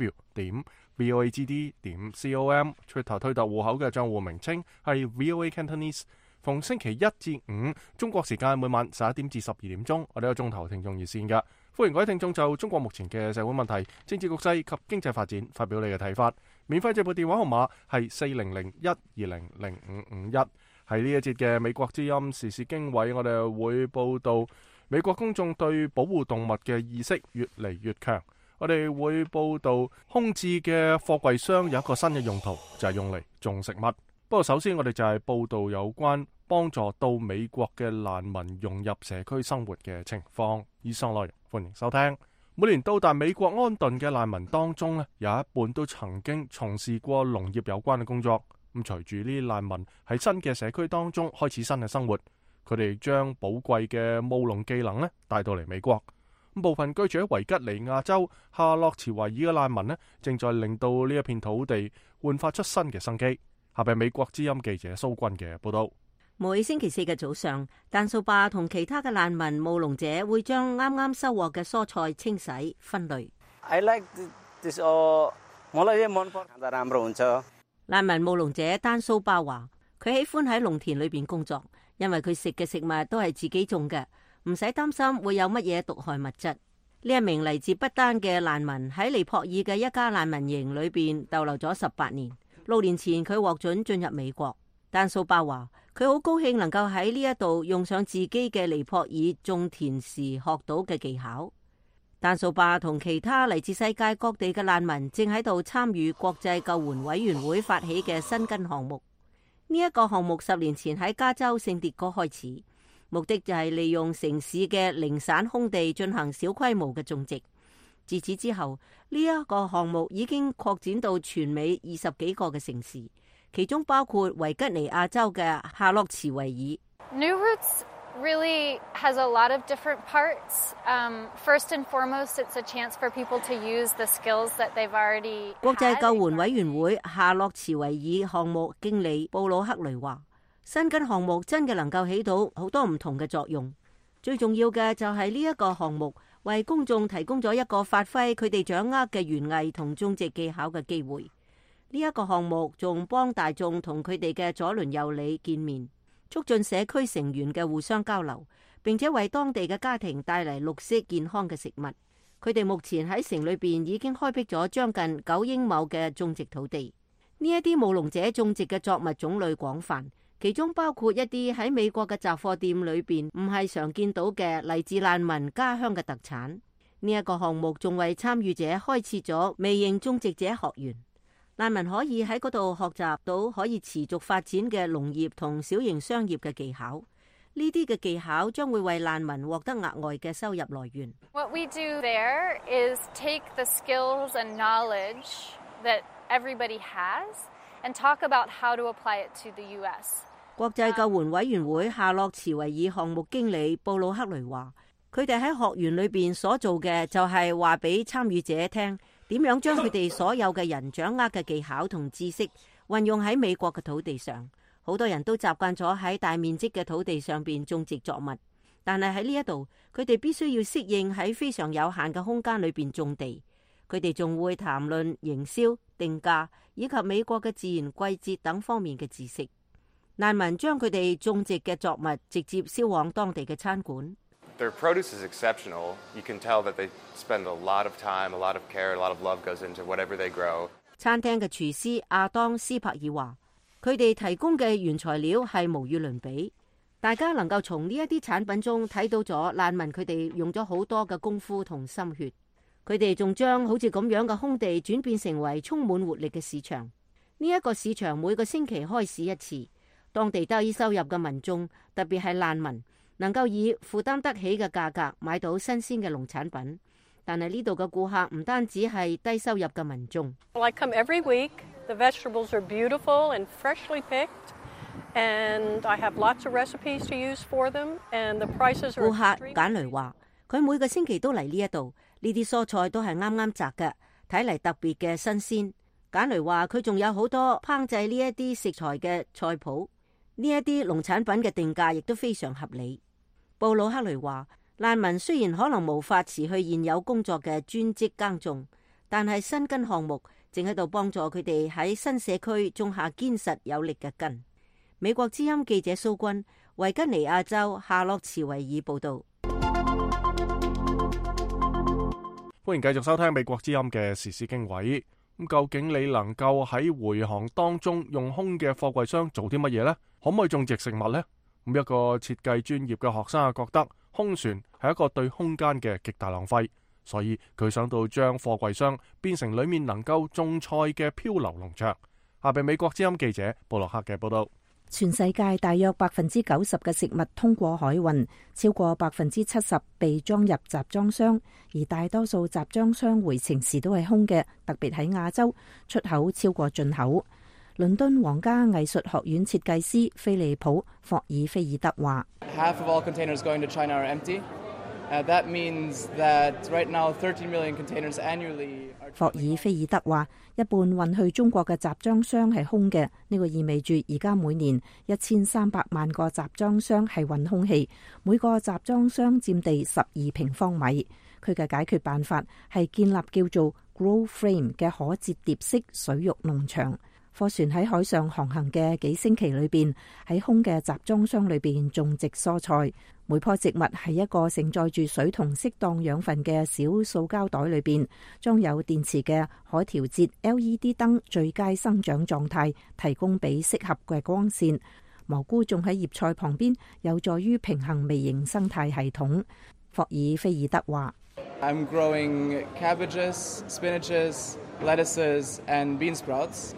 3w.voagd.com。Twitter 推特戶口嘅賬戶名稱係 VOA Cantonese。逢星期一至五中國時間每晚11點至12點鐘，我哋有鐘頭聽眾熱線嘅，歡迎各位聽眾就中國目前嘅社會問題、政治局勢及經濟發展發表你嘅睇法。免費直播電話號碼係40012005551。喺呢一節嘅美國之音時事經緯，我哋會報道美國公眾對保護動物嘅意識越嚟越強。我哋會報道空置嘅貨櫃箱有一個新嘅用途，就係用嚟種食物。不過首先我哋就係報道有關幫助到美國嘅難民融入社區生活嘅情況。以上內容歡迎收聽。每年到達美國安頓嘅難民當中呢，有一半都曾經從事過農業有關嘅工作。咁隨住呢啲難民喺新嘅社區當中開始新嘅生活，佢哋將寶貴嘅務農技能呢帶到嚟美國。部分居住喺維吉尼亞州夏洛茨維爾嘅難民呢，正在令到呢一片土地煥發出新嘅生機。下邊美國之音記者蘇君嘅報道。 每星期四嘅早上，丹素巴同其他嘅難民務農者會將啱啱收穫嘅蔬菜清洗分類。難民務農者丹素巴話，佢喜歡喺農田裏邊工作，因為佢食嘅食物都係自己種嘅，唔使擔心會有乜嘢毒害物質。呢一名嚟自不丹嘅難民喺尼泊爾嘅一家難民營裏邊逗留咗18年。6年前佢獲准進入美國。丹素巴話佢好高興能夠喺呢一度用上自己嘅尼泊爾種田時學到嘅技巧。丹素巴同其他嚟自世界各地嘅難民正喺度參與國際救援委員會發起嘅新根項目。呢一個項目10年前喺加州聖迭戈開始，目的就係利用城市嘅零散空地進行小規模嘅種植。自此之後，呢一個項目已經擴展到全美20幾個嘅城市，其中包括維吉尼亞州嘅夏洛茨維爾。 New Roots really has a lot of different parts. First and foremost, it's a chance for people to use the skills that they've already had. 國際救援委員會夏洛茨維爾項目經理布魯克雷話，新根項目真嘅能夠起到好多唔同嘅作用，最重要嘅就係呢一個項目為公眾提供咗一個發揮佢哋掌握嘅園藝同種植技巧嘅機會。呢一個項目仲幫大眾同佢哋嘅左鄰右里見面，促進社區成員嘅互相交流，並且為當地嘅家庭帶嚟綠色健康嘅食物。佢哋目前喺城裏邊已經開闢咗將近9英畝嘅種植土地。呢一啲務農者種植嘅作物種類廣泛，其中包括一啲喺美國嘅雜貨店裏邊唔係常見到嘅嚟自難民家鄉嘅特產。呢一個項目仲為參與者開設咗微型種植者學園。 難民可以喺嗰度學習到可以持續發展嘅農業同小型商業嘅技巧。呢啲嘅技巧將會為難民獲得額外嘅收入來源。 What we do there is take the skills and knowledge that everybody has and talk about how to apply it to the US。 國際救援委員會夏洛茨維爾項目經理布魯克雷話，佢哋喺學園裏邊所做嘅就係話俾參與者聽點樣將佢哋所有嘅人掌握嘅技巧同知識運用喺美國嘅土地上。好多人都習慣咗喺大面積嘅土地上邊種植作物，但係喺呢一度，佢哋必須要適應喺非常有限嘅空間裏邊種地。佢哋仲會談論營銷、定價以及美國嘅自然季節等方面嘅知識。難民將佢哋種植嘅作物直接銷往當地嘅餐館。 Their produce is exceptional. You can tell that they spend a lot of time, a lot of care, a lot of love goes into whatever they grow. 餐廳嘅廚師亞當斯柏爾話，佢哋提供嘅原材料係無與倫比。大家能夠從呢一啲產品中睇到咗難民佢哋用咗好多嘅功夫同心血。佢哋仲將好似咁樣嘅空地轉變成為充滿活力嘅市場。呢一個市場每個星期開市一次，當地低收入嘅民眾，特別係難民，能夠以負擔得起嘅價格買到新鮮嘅農產品。但係呢度嘅顧客唔單止係低收入嘅民眾。 I come every week. The vegetables are beautiful and freshly picked, and I have lots of recipes to use for them. And the prices are. 顧客簡雷話：佢每個星期都嚟呢一度，呢啲蔬菜都係啱啱摘嘅，睇嚟特別嘅新鮮。簡雷話：佢仲有好多烹製呢一啲食材嘅菜譜，呢一啲農產品嘅定價亦都非常合理。布魯克雷話：難民雖然可能無法辭去現有工作嘅專職耕種，但係新根項目正喺度幫助佢哋喺新社區種下堅實有力嘅根。美國之音記者蘇君，維吉尼亞州夏洛茨維爾報道。 歡迎繼續收聽美國之音嘅時事經緯。咁究竟你能夠喺回航當中用空嘅貨櫃箱做啲乜嘢呢？可唔可以種植食物呢？咁一個設計專業嘅學生覺得空船係一個對空間嘅極大浪費，所以佢想到將貨櫃箱變成裏面能夠種菜嘅漂流農場。下邊美國之音記者布洛克嘅報道。 全世界大約90%嘅食物通過海運，超過70%被裝入集裝箱，而大多數集裝箱回程時都係空嘅，特別喺亞洲，出口超過進口。倫敦皇家藝術學院設計師菲利普·霍爾菲爾德話 ：Half of all containers going to China are empty. That means that right now 13 million containers annually. 霍爾菲爾德話：一半運去中國嘅集裝箱係空嘅，呢個意味住而家每年1300萬個集裝箱係運空氣，每個集裝箱佔地12平方米。佢嘅解決辦法係建立叫做 Grow Frame 嘅可折疊式水域農場。貨船喺海上航行嘅幾星期裏邊，喺空嘅集裝箱裏邊種植蔬菜。每棵植物喺一個承載住水同適當養分嘅小塑膠袋裏邊，裝有電池嘅可調節 LED 燈最佳生長狀態，提供俾適合嘅光線。蘑菇種喺葉菜旁邊，有助於平衡微型生態系統。霍爾菲爾德話 ：I'm growing cabbages, spinaches, lettuces, and bean sprouts.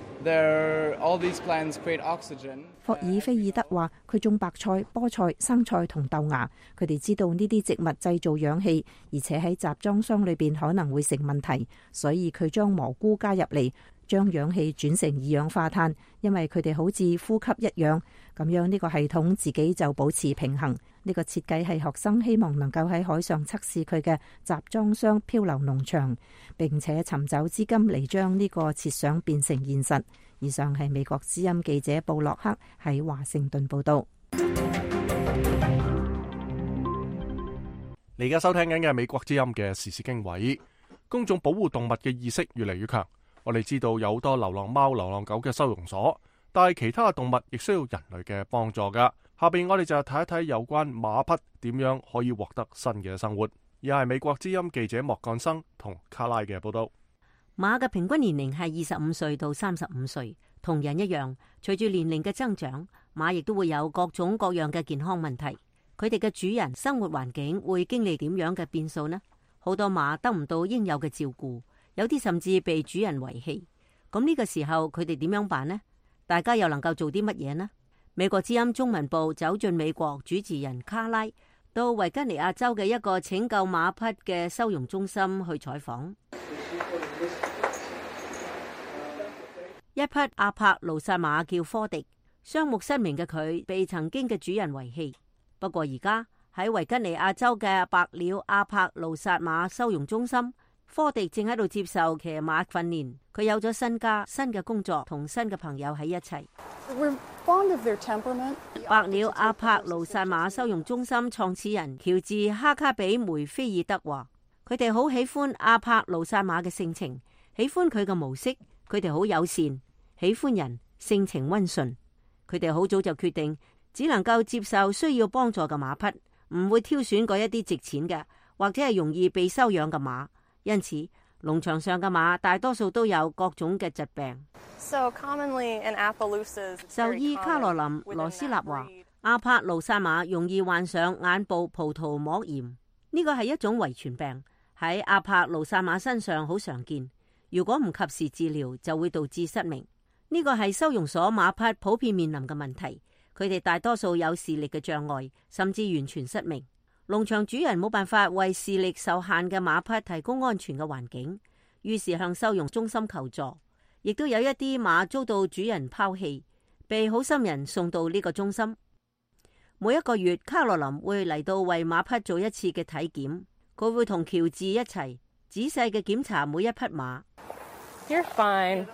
All these plants create oxygen. 霍爾菲爾德話：佢種白菜、菠菜、生菜同豆芽，佢哋知道呢啲植物製造氧氣，而且喺集裝箱裏邊可能會成問題，所以佢將蘑菇加入嚟，將氧氣轉成二氧化碳，因為佢哋好似呼吸一樣，咁樣呢個系統自己就保持平衡。呢個設計係學生希望能夠喺海上測試佢嘅集裝箱漂流農場，並且尋找資金嚟將呢個設想變成現實。以上係美國之音記者布洛克喺華盛頓報道。 你而家收聽緊嘅係美國之音嘅時事經緯。公眾保護動物嘅意識越嚟越強，我哋知道有好多流浪貓、流浪狗嘅收容所，但係其他嘅動物亦需要人類嘅幫助噶。下邊我哋就睇一睇有關馬匹點樣可以獲得新嘅生活。而係美國之音記者莫幹生同卡拉嘅報道。 馬嘅平均年齡係25歲到35歲，同人一樣。隨住年齡嘅增長，馬亦都會有各種各樣嘅健康問題。佢哋嘅主人生活環境會經歷點樣嘅變數呢？好多馬得唔到應有嘅照顧，有啲甚至被主人遺棄。 咁呢個時候佢哋點樣辦呢？大家又能夠做啲乜嘢呢？美國之音中文部走進美國，主持人卡拉到維吉尼亞州嘅一個拯救馬匹嘅收容中心去採訪。一匹阿帕盧薩馬叫科迪，雙目失明嘅佢被曾經嘅主人遺棄。不過而家喺維吉尼亞州嘅白鳥阿帕盧薩馬收容中心，科迪正喺度接受騎馬訓練。佢有咗新家、新嘅工作同新嘅朋友喺一齊。白鳥阿帕盧薩馬收容中心創始人喬治哈卡比梅菲爾德話：佢哋好喜歡阿帕盧薩馬嘅性情，喜歡佢嘅模式。佢哋好友善，喜歡人，性情溫順。佢哋好早就決定，只能夠接受需要幫助嘅馬匹，唔會挑選嗰一啲值錢嘅，或者係容易被收養嘅馬。因此，農場上嘅馬大多數都有各種嘅疾病。獸醫卡羅琳羅斯納話：阿帕盧薩馬容易患上眼部葡萄膜炎，呢個係一種遺傳病，喺阿帕盧薩馬身上好常見。如果唔及時治療，就會導致失明。呢個係收容所馬匹普遍面臨嘅問題。佢哋大多數有視力嘅障礙，甚至完全失明。農場主人冇辦法為視力受限嘅馬匹提供安全嘅環境，於是向收容中心求助。亦都有一啲馬遭到主人拋棄，被好心人送到呢個中心。每一個月，卡羅琳會嚟到為馬匹做一次嘅體檢，佢會同喬治一齊仔細嘅檢查每一匹馬。 You're fine.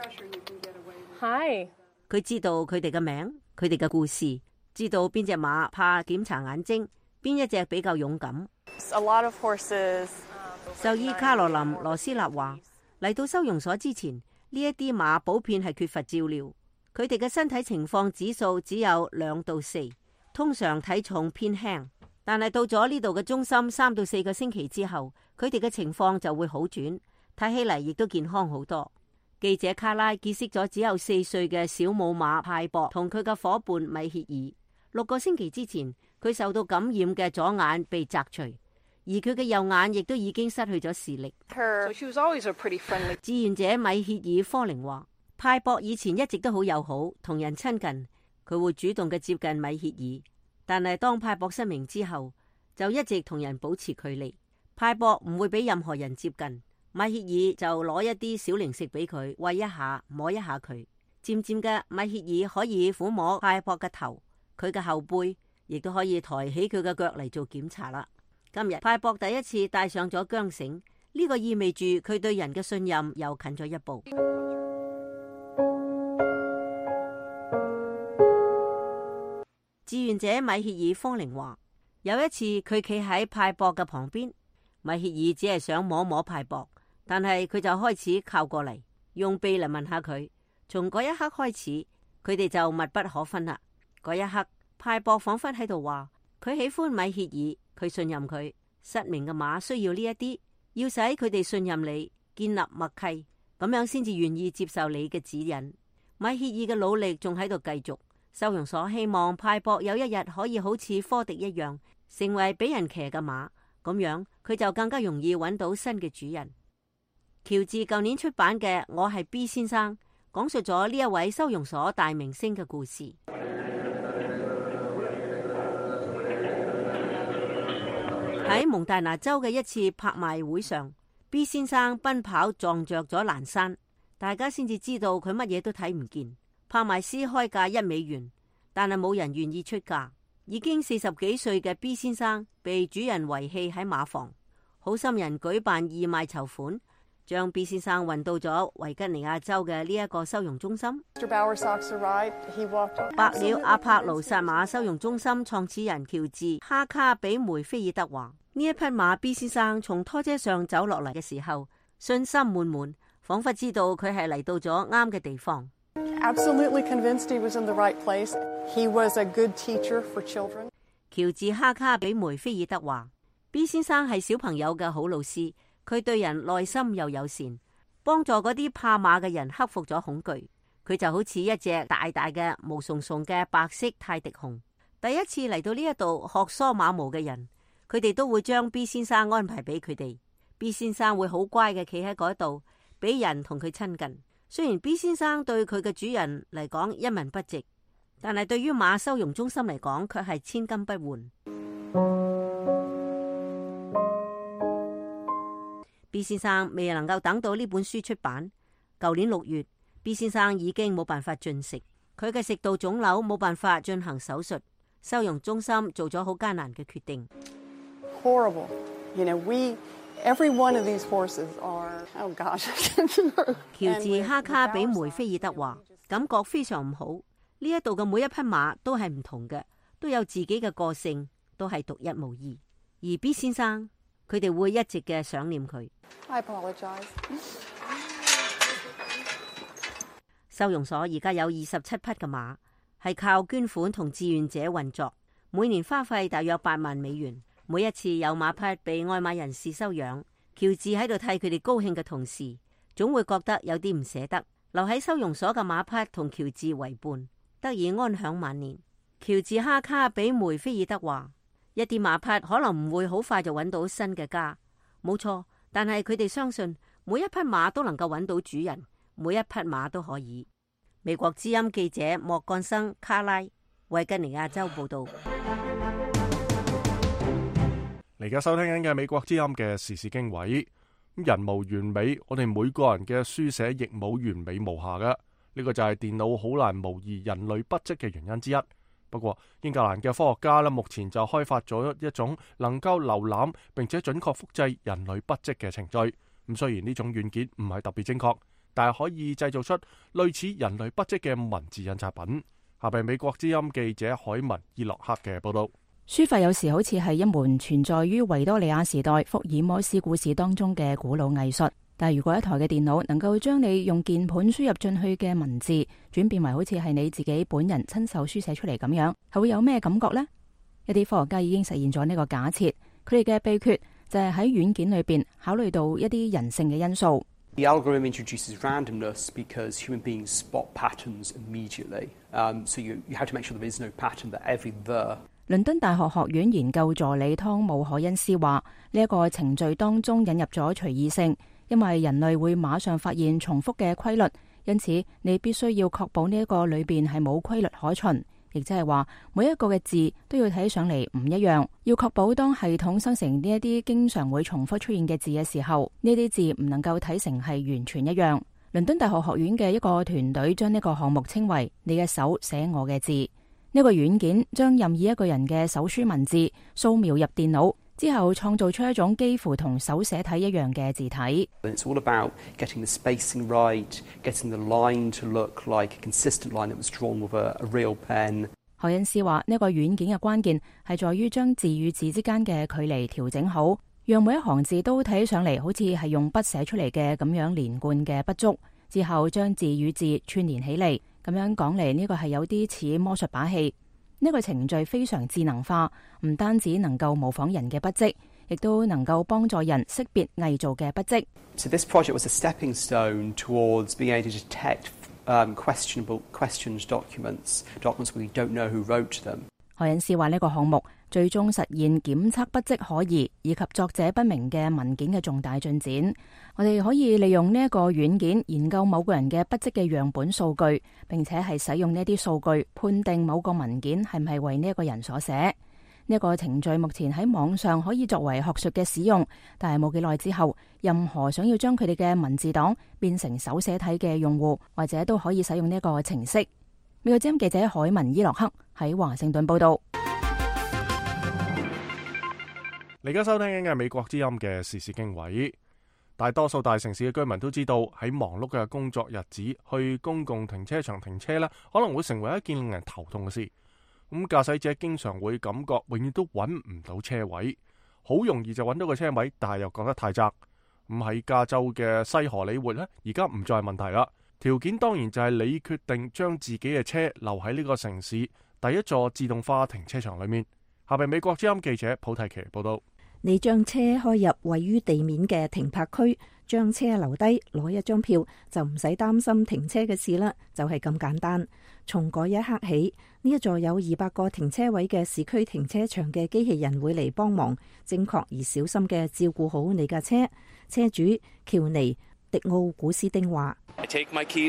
Hi. 佢知道佢哋嘅名，佢哋嘅故事，知道邊隻馬怕檢查眼睛，邊一隻比較勇敢。 A lot of horses. 獸醫卡羅琳羅斯納話：嚟到收容所之前，呢一啲馬普遍係缺乏照料，佢哋嘅身體情況指數只有2到4，通常體重偏輕。但係到咗呢度嘅中心3到4個星期之後，佢哋嘅情況就會好轉。睇起嚟亦都健康好多。記者卡拉結識咗只有4歲嘅小母馬派博同佢嘅伙伴米歇爾。6個星期之前，佢受到感染嘅左眼被摘除，而佢嘅右眼亦都已經失去咗視力。志願者米歇爾科寧話：派博以前一直都好友好，同人親近，佢會主動嘅接近米歇爾。但係當派博失明之後，就一直同人保持距離。派博唔會俾任何人接近。米歇爾就攞一啲小零食俾佢餵一下，摸一下佢。漸漸嘅，米歇爾可以撫摸派博嘅頭，佢嘅後背，亦都可以抬起佢嘅腳嚟做檢查啦。今日派博第一次戴上咗韁繩，呢個意味住佢對人嘅信任又近咗一步。志願者米歇爾科寧話：有一次佢企喺派博嘅旁邊，米歇爾只係想摸摸派博。但係佢就開始靠過嚟，用鼻嚟聞下佢。從嗰一刻開始，佢哋就密不可分啦。嗰一刻，派博仿佛喺度話：佢喜歡米歇爾，佢信任佢。失明嘅馬需要呢一啲，要使佢哋信任你，建立默契，咁樣先至願意接受你嘅指引。米歇爾嘅努力仲喺度繼續。收容所希望派博有一日可以好似科迪一樣，成為俾人騎嘅馬，咁樣佢就更加容易揾到新嘅主人。喬治舊年出版嘅《我係 B 先生》，講述咗呢一位收容所大明星嘅故事。喺蒙大拿州嘅一次拍賣會上， B 先生奔跑撞着咗欄山，大家先至知道佢乜嘢都睇唔見。拍賣師開價$1，但係冇人願意出價。已經40幾歲嘅 B 先生被主人遺棄喺馬房，好心人舉辦義賣籌款，將 B 先生運到咗維吉尼亞州嘅呢一個收容中心。白鳥阿帕盧薩馬收容中心創始人喬治哈卡比梅菲爾德話：呢一匹馬 B 先生從拖車上走落嚟嘅時候，信心滿滿，仿佛知道佢係嚟到咗啱嘅地方。 Absolutely convinced he was in the right place. He was a good teacher for children. 喬治哈卡比梅菲爾德話 ：B 先生係小朋友嘅好老師，佢對人耐心又友善，幫助嗰啲怕馬嘅人克服咗恐懼。佢就好似一隻大大嘅毛鬆鬆嘅白色泰迪熊。第一次嚟到呢一度學梳馬毛嘅人，佢哋都會將 B 先生安排俾佢哋。B 先生會好乖嘅企喺嗰度，俾人同佢親近。 雖然 B 先生對佢嘅主人嚟講一文不值，但係對於馬收容中心嚟講卻係千金不換。B 先生未能夠等到呢本書出版，舊年6月 B 先生已經冇辦法進食，佢嘅食道腫瘤冇辦法進行手術，收容中心做咗好艱難嘅決定。 Horrible. You know, every one of these horses are, oh gosh. 喬治哈卡比梅菲爾德話感覺非常唔好，呢一度嘅每一匹馬都係唔同嘅，都有自己嘅個性，都係獨一無二。而 B 先生佢哋會一直嘅想念佢。 I apologize. 收容所而家有27匹嘅馬，係靠捐款同志願者運作，每年花費大約8萬美元。每一次有馬匹被愛馬人士收養，喬治喺度替佢哋高興嘅同時，總會覺得有啲唔捨得。留喺收容所嘅馬匹同喬治為伴，得以安享晚年。喬治哈卡比梅菲爾德話：一啲馬匹可能唔會好快就揾到新嘅家，冇錯，但係佢哋相信每一匹馬都能夠揾到主人，每一匹馬都可以。美國之音記者莫幹生卡拉，維吉尼亞州報道。 嚟而家收聽緊嘅美國之音嘅時事經緯。人無完美，我哋每個人嘅書寫亦冇完美無瑕嘅，呢個就係電腦好難模擬人類筆跡嘅原因之一。不過英格蘭嘅科學家目前就開發咗一種能夠瀏覽並且準確複製人類筆跡嘅程序。咁雖然呢種軟件唔係特別精確，但係可以製造出類似人類筆跡嘅文字印刷品。下邊美國之音記者海文伊洛克嘅報道。 書法有時好似係一門存在於維多利亞時代福爾摩斯故事當中嘅古老藝術，但係如果一台嘅電腦能夠將你用鍵盤輸入進去嘅文字轉變為好似係你自己本人親手書寫出嚟咁樣，係會有咩感覺呢？一啲科學家已經實現咗呢個假設，佢哋嘅秘訣就係喺軟件裏邊考慮到一啲人性嘅因素。 The algorithm introduces randomness because human beings spot patterns immediately. So you have to make sure there is no pattern that every the。 倫敦大學學院研究助理湯姆海恩斯話：呢一個程序當中引入咗隨意性，因為人類會馬上發現重複嘅規律，因此你必須要確保呢一個裏邊係冇規律可循，亦即係話每一個嘅字都要睇上嚟唔一樣，要確保當系統生成呢一啲經常會重複出現嘅字嘅時候，呢啲字唔能夠睇成係完全一樣。倫敦大學學院嘅一個團隊將呢個項目稱為你嘅手寫我嘅字。呢個軟件將任意一個人嘅手書文字掃描入電腦之後，創造出一種幾乎同手寫體一樣嘅字體。 It's all about getting the spacing right, getting the line to look like a consistent line that was drawn with a real pen. 海恩斯話：呢個軟件嘅關鍵係在於將字與字之間嘅距離調整好，讓每一行字都睇上嚟好似係用筆寫出嚟嘅咁樣連貫嘅筆觸，之後將字與字串連起嚟。咁樣講嚟，呢個係有啲似魔術把戲。呢個程序非常智能化，唔單止能夠模仿人嘅筆跡，亦都能夠幫助人識別偽造嘅筆跡。 So this project was a stepping stone towards being able to detect questioned documents where we don't know who wrote them. 海恩斯話：呢個項目最終實現檢測筆跡可疑以及作者不明嘅文件嘅重大進展。我哋可以利用呢一個軟件研究某個人嘅筆跡嘅樣本數據，並且係使用呢啲數據判定某個文件係唔係為呢一個人所寫。呢一個程序目前喺網上可以作為學術嘅使用，但係冇幾耐之後，任何想要將佢哋嘅文字檔變成手寫體嘅用戶，或者都可以使用呢一個程式。美國之音記者海文伊洛克喺華盛頓報道。 你而家收聽緊嘅美國之音嘅時事經緯。大多數大城市嘅居民都知道，喺忙碌嘅工作日子去公共停車場停車呢，可能會成為一件令人頭痛嘅事。咁駕駛者經常會感覺永遠都揾唔到車位，好容易就揾到個車位，但係又覺得太窄。咁喺加州嘅西荷里活呢，而家唔再係問題啦。條件當然就係你決定將自己嘅車留喺呢個城市第一座自動化停車場裏面。下邊美國之音記者普提奇報道。 你將車開入位於地面嘅停泊區，將車留低，攞一張票，就唔使擔心停車嘅事啦，就係咁簡單。從嗰一刻起，呢一座有200個停車位嘅市區停車場嘅機器人會嚟幫忙，正確而小心嘅照顧好你架車。車主喬尼迪奧古斯丁話：迪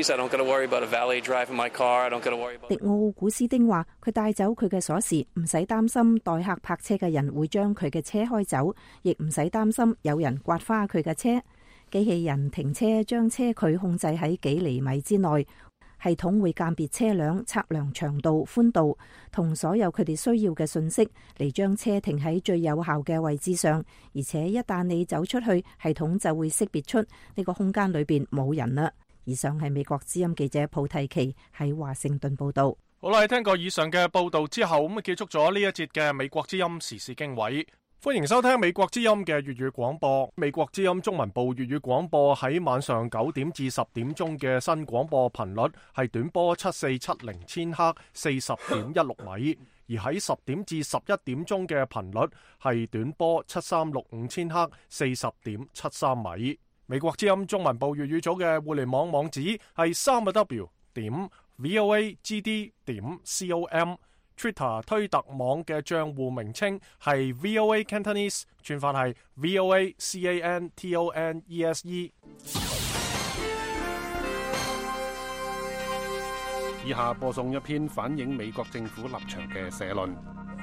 奧古斯丁話，佢帶走佢嘅鎖匙，唔使擔心代客泊車嘅人會將佢嘅車開走，亦唔使擔心有人刮花佢嘅車。機器人停車將車距控制喺幾厘米之內，系統會鑑別車輛，測量長度、寬度同所有佢哋需要嘅信息，嚟將車停喺最有效嘅位置上。而且一旦你走出去，系統就會識別出呢個空間裏邊冇人啦。以上係美國之音記者普蒂奇喺華盛頓報道。 好啦，聽過以上嘅報道之後，咁結束咗呢一節嘅美國之音時事經緯。歡迎收聽美國之音嘅粵語廣播。美國之音中文部粵語廣播喺晚上9點至10點鐘嘅新廣播頻率係短波7470千赫40.16米，而喺10點至11點鐘嘅頻率係短波7365千赫40.73米。美國之音中文部粵語組嘅互聯網網址係3w.voagd.com。Twitter 推特網嘅賬戶名稱係 VOA Cantonese， 串法係 VOA CANTONESE。 以下播送一篇反映美國政府立場嘅社論。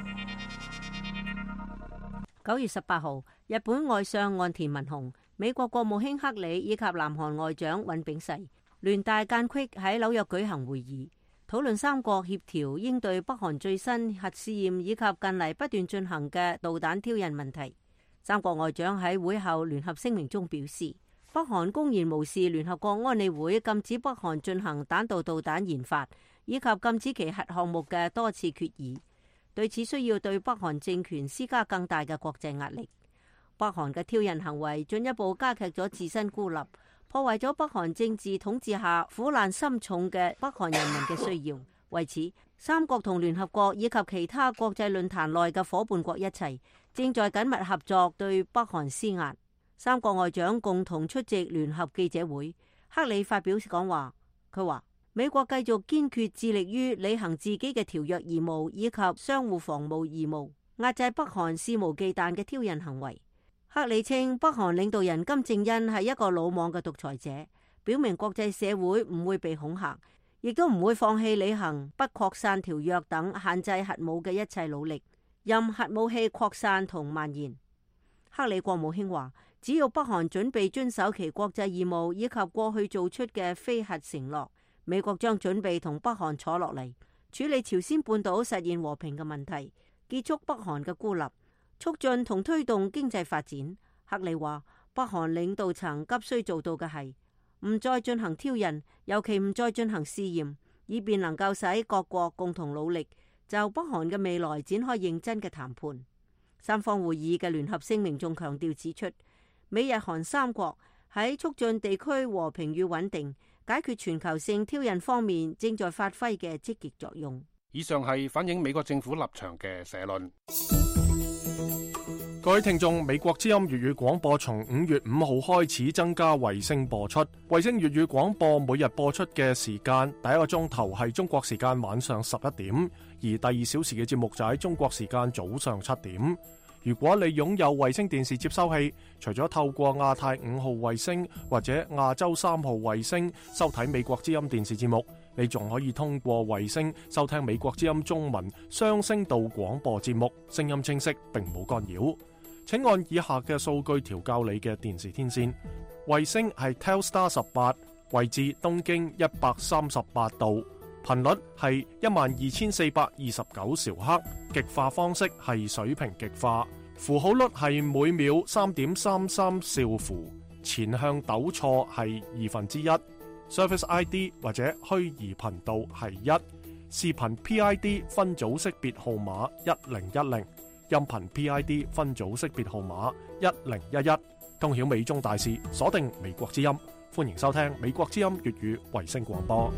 9月18號，日本外相岸田文雄、美國國務卿克里以及南韓外長尹炳世聯大間隙喺紐約舉行會議，討論三國協調應對北韓最新核試驗以及近嚟不斷進行嘅導彈挑釁問題。三國外長喺會後聯合聲明中表示，北韓公然無視聯合國安理會禁止北韓進行彈道導彈研發以及禁止其核項目嘅多次決議，對此需要對北韓政權施加更大嘅國際壓力。北韓嘅挑釁行為進一步加劇咗自身孤立，破壞咗北韓政治統治下苦難深重嘅北韓人民嘅需要。為此，三國同聯合國以及其他國際論壇內嘅夥伴國一齊正在緊密合作對北韓施壓。三國外長共同出席聯合記者會，克里發表講話，佢話美國繼續堅決致力於履行自己嘅條約義務以及相互防務義務，壓制北韓肆無忌憚嘅挑釁行為。克里稱北韓領導人金正恩係一個魯莽嘅獨裁者，表明國際社會唔會被恐嚇，亦都唔會放棄履行不擴散條約等限制核武嘅一切努力，任核武器擴散同蔓延。克里國務卿話，只要北韓準備遵守其國際義務以及過去做出嘅非核承諾，美國將準備同北韓坐落嚟，處理朝鮮半島實現和平嘅問題，結束北韓嘅孤立，促進同推動經濟發展。克里話，北韓領導層急需做到嘅係唔再進行挑釁，尤其唔再進行試驗，以便能夠使各國共同努力就北韓嘅未來展開認真嘅談判。三方會議嘅聯合聲明仲強調指出，美日韓三國喺促進地區和平與穩定、解決全球性挑釁方面正在發揮嘅積極作用。 以上係反映美國政府立場嘅社論。 各位聽眾，美國之音粵語廣播從5月5號開始增加衛星播出。衛星粵語廣播每日播出嘅時間，第一個鐘頭係中國時間晚上11點，而第2小時嘅節目就喺中國時間早上7點。如果你擁有衛星電視接收器，除咗透過亞太5號衛星或者亞洲3號衛星收睇美國之音電視節目，你仲可以通過衛星收聽美國之音中文雙聲道廣播節目，聲音清晰並冇干擾。請按以下嘅數據調校你嘅電視天線。衛星係 Telstar 18，位置東經138度，頻率係12429兆赫，極化方式係水平極化，符號率係每秒3.33兆符，前向抖錯係1/2，Service ID 或者虛擬頻道係1，視頻 PID 分組識別號碼1010。音頻 PID 分組識別號碼1011，通曉美中大事，鎖定美國之音，歡迎收聽美國之音粵語衛星廣播。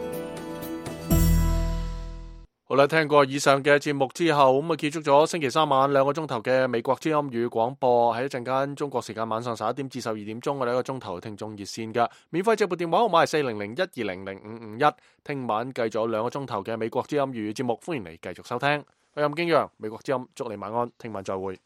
好啦，聽過以上嘅節目之後，咁結束咗星期3晚2個鐘頭嘅美國之音粵語廣播。喺一陣間中國時間晚上11點至12點鐘，我哋1個鐘頭聽眾熱線嘅免費直撥電話號碼係40012000551。聽晚繼續2個鐘頭嘅美國之音粵語節目，歡迎你繼續收聽。我係任經陽，美國之音，祝你晚安，聽晚再會。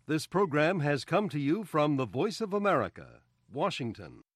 This program has come to you from the Voice of America, Washington.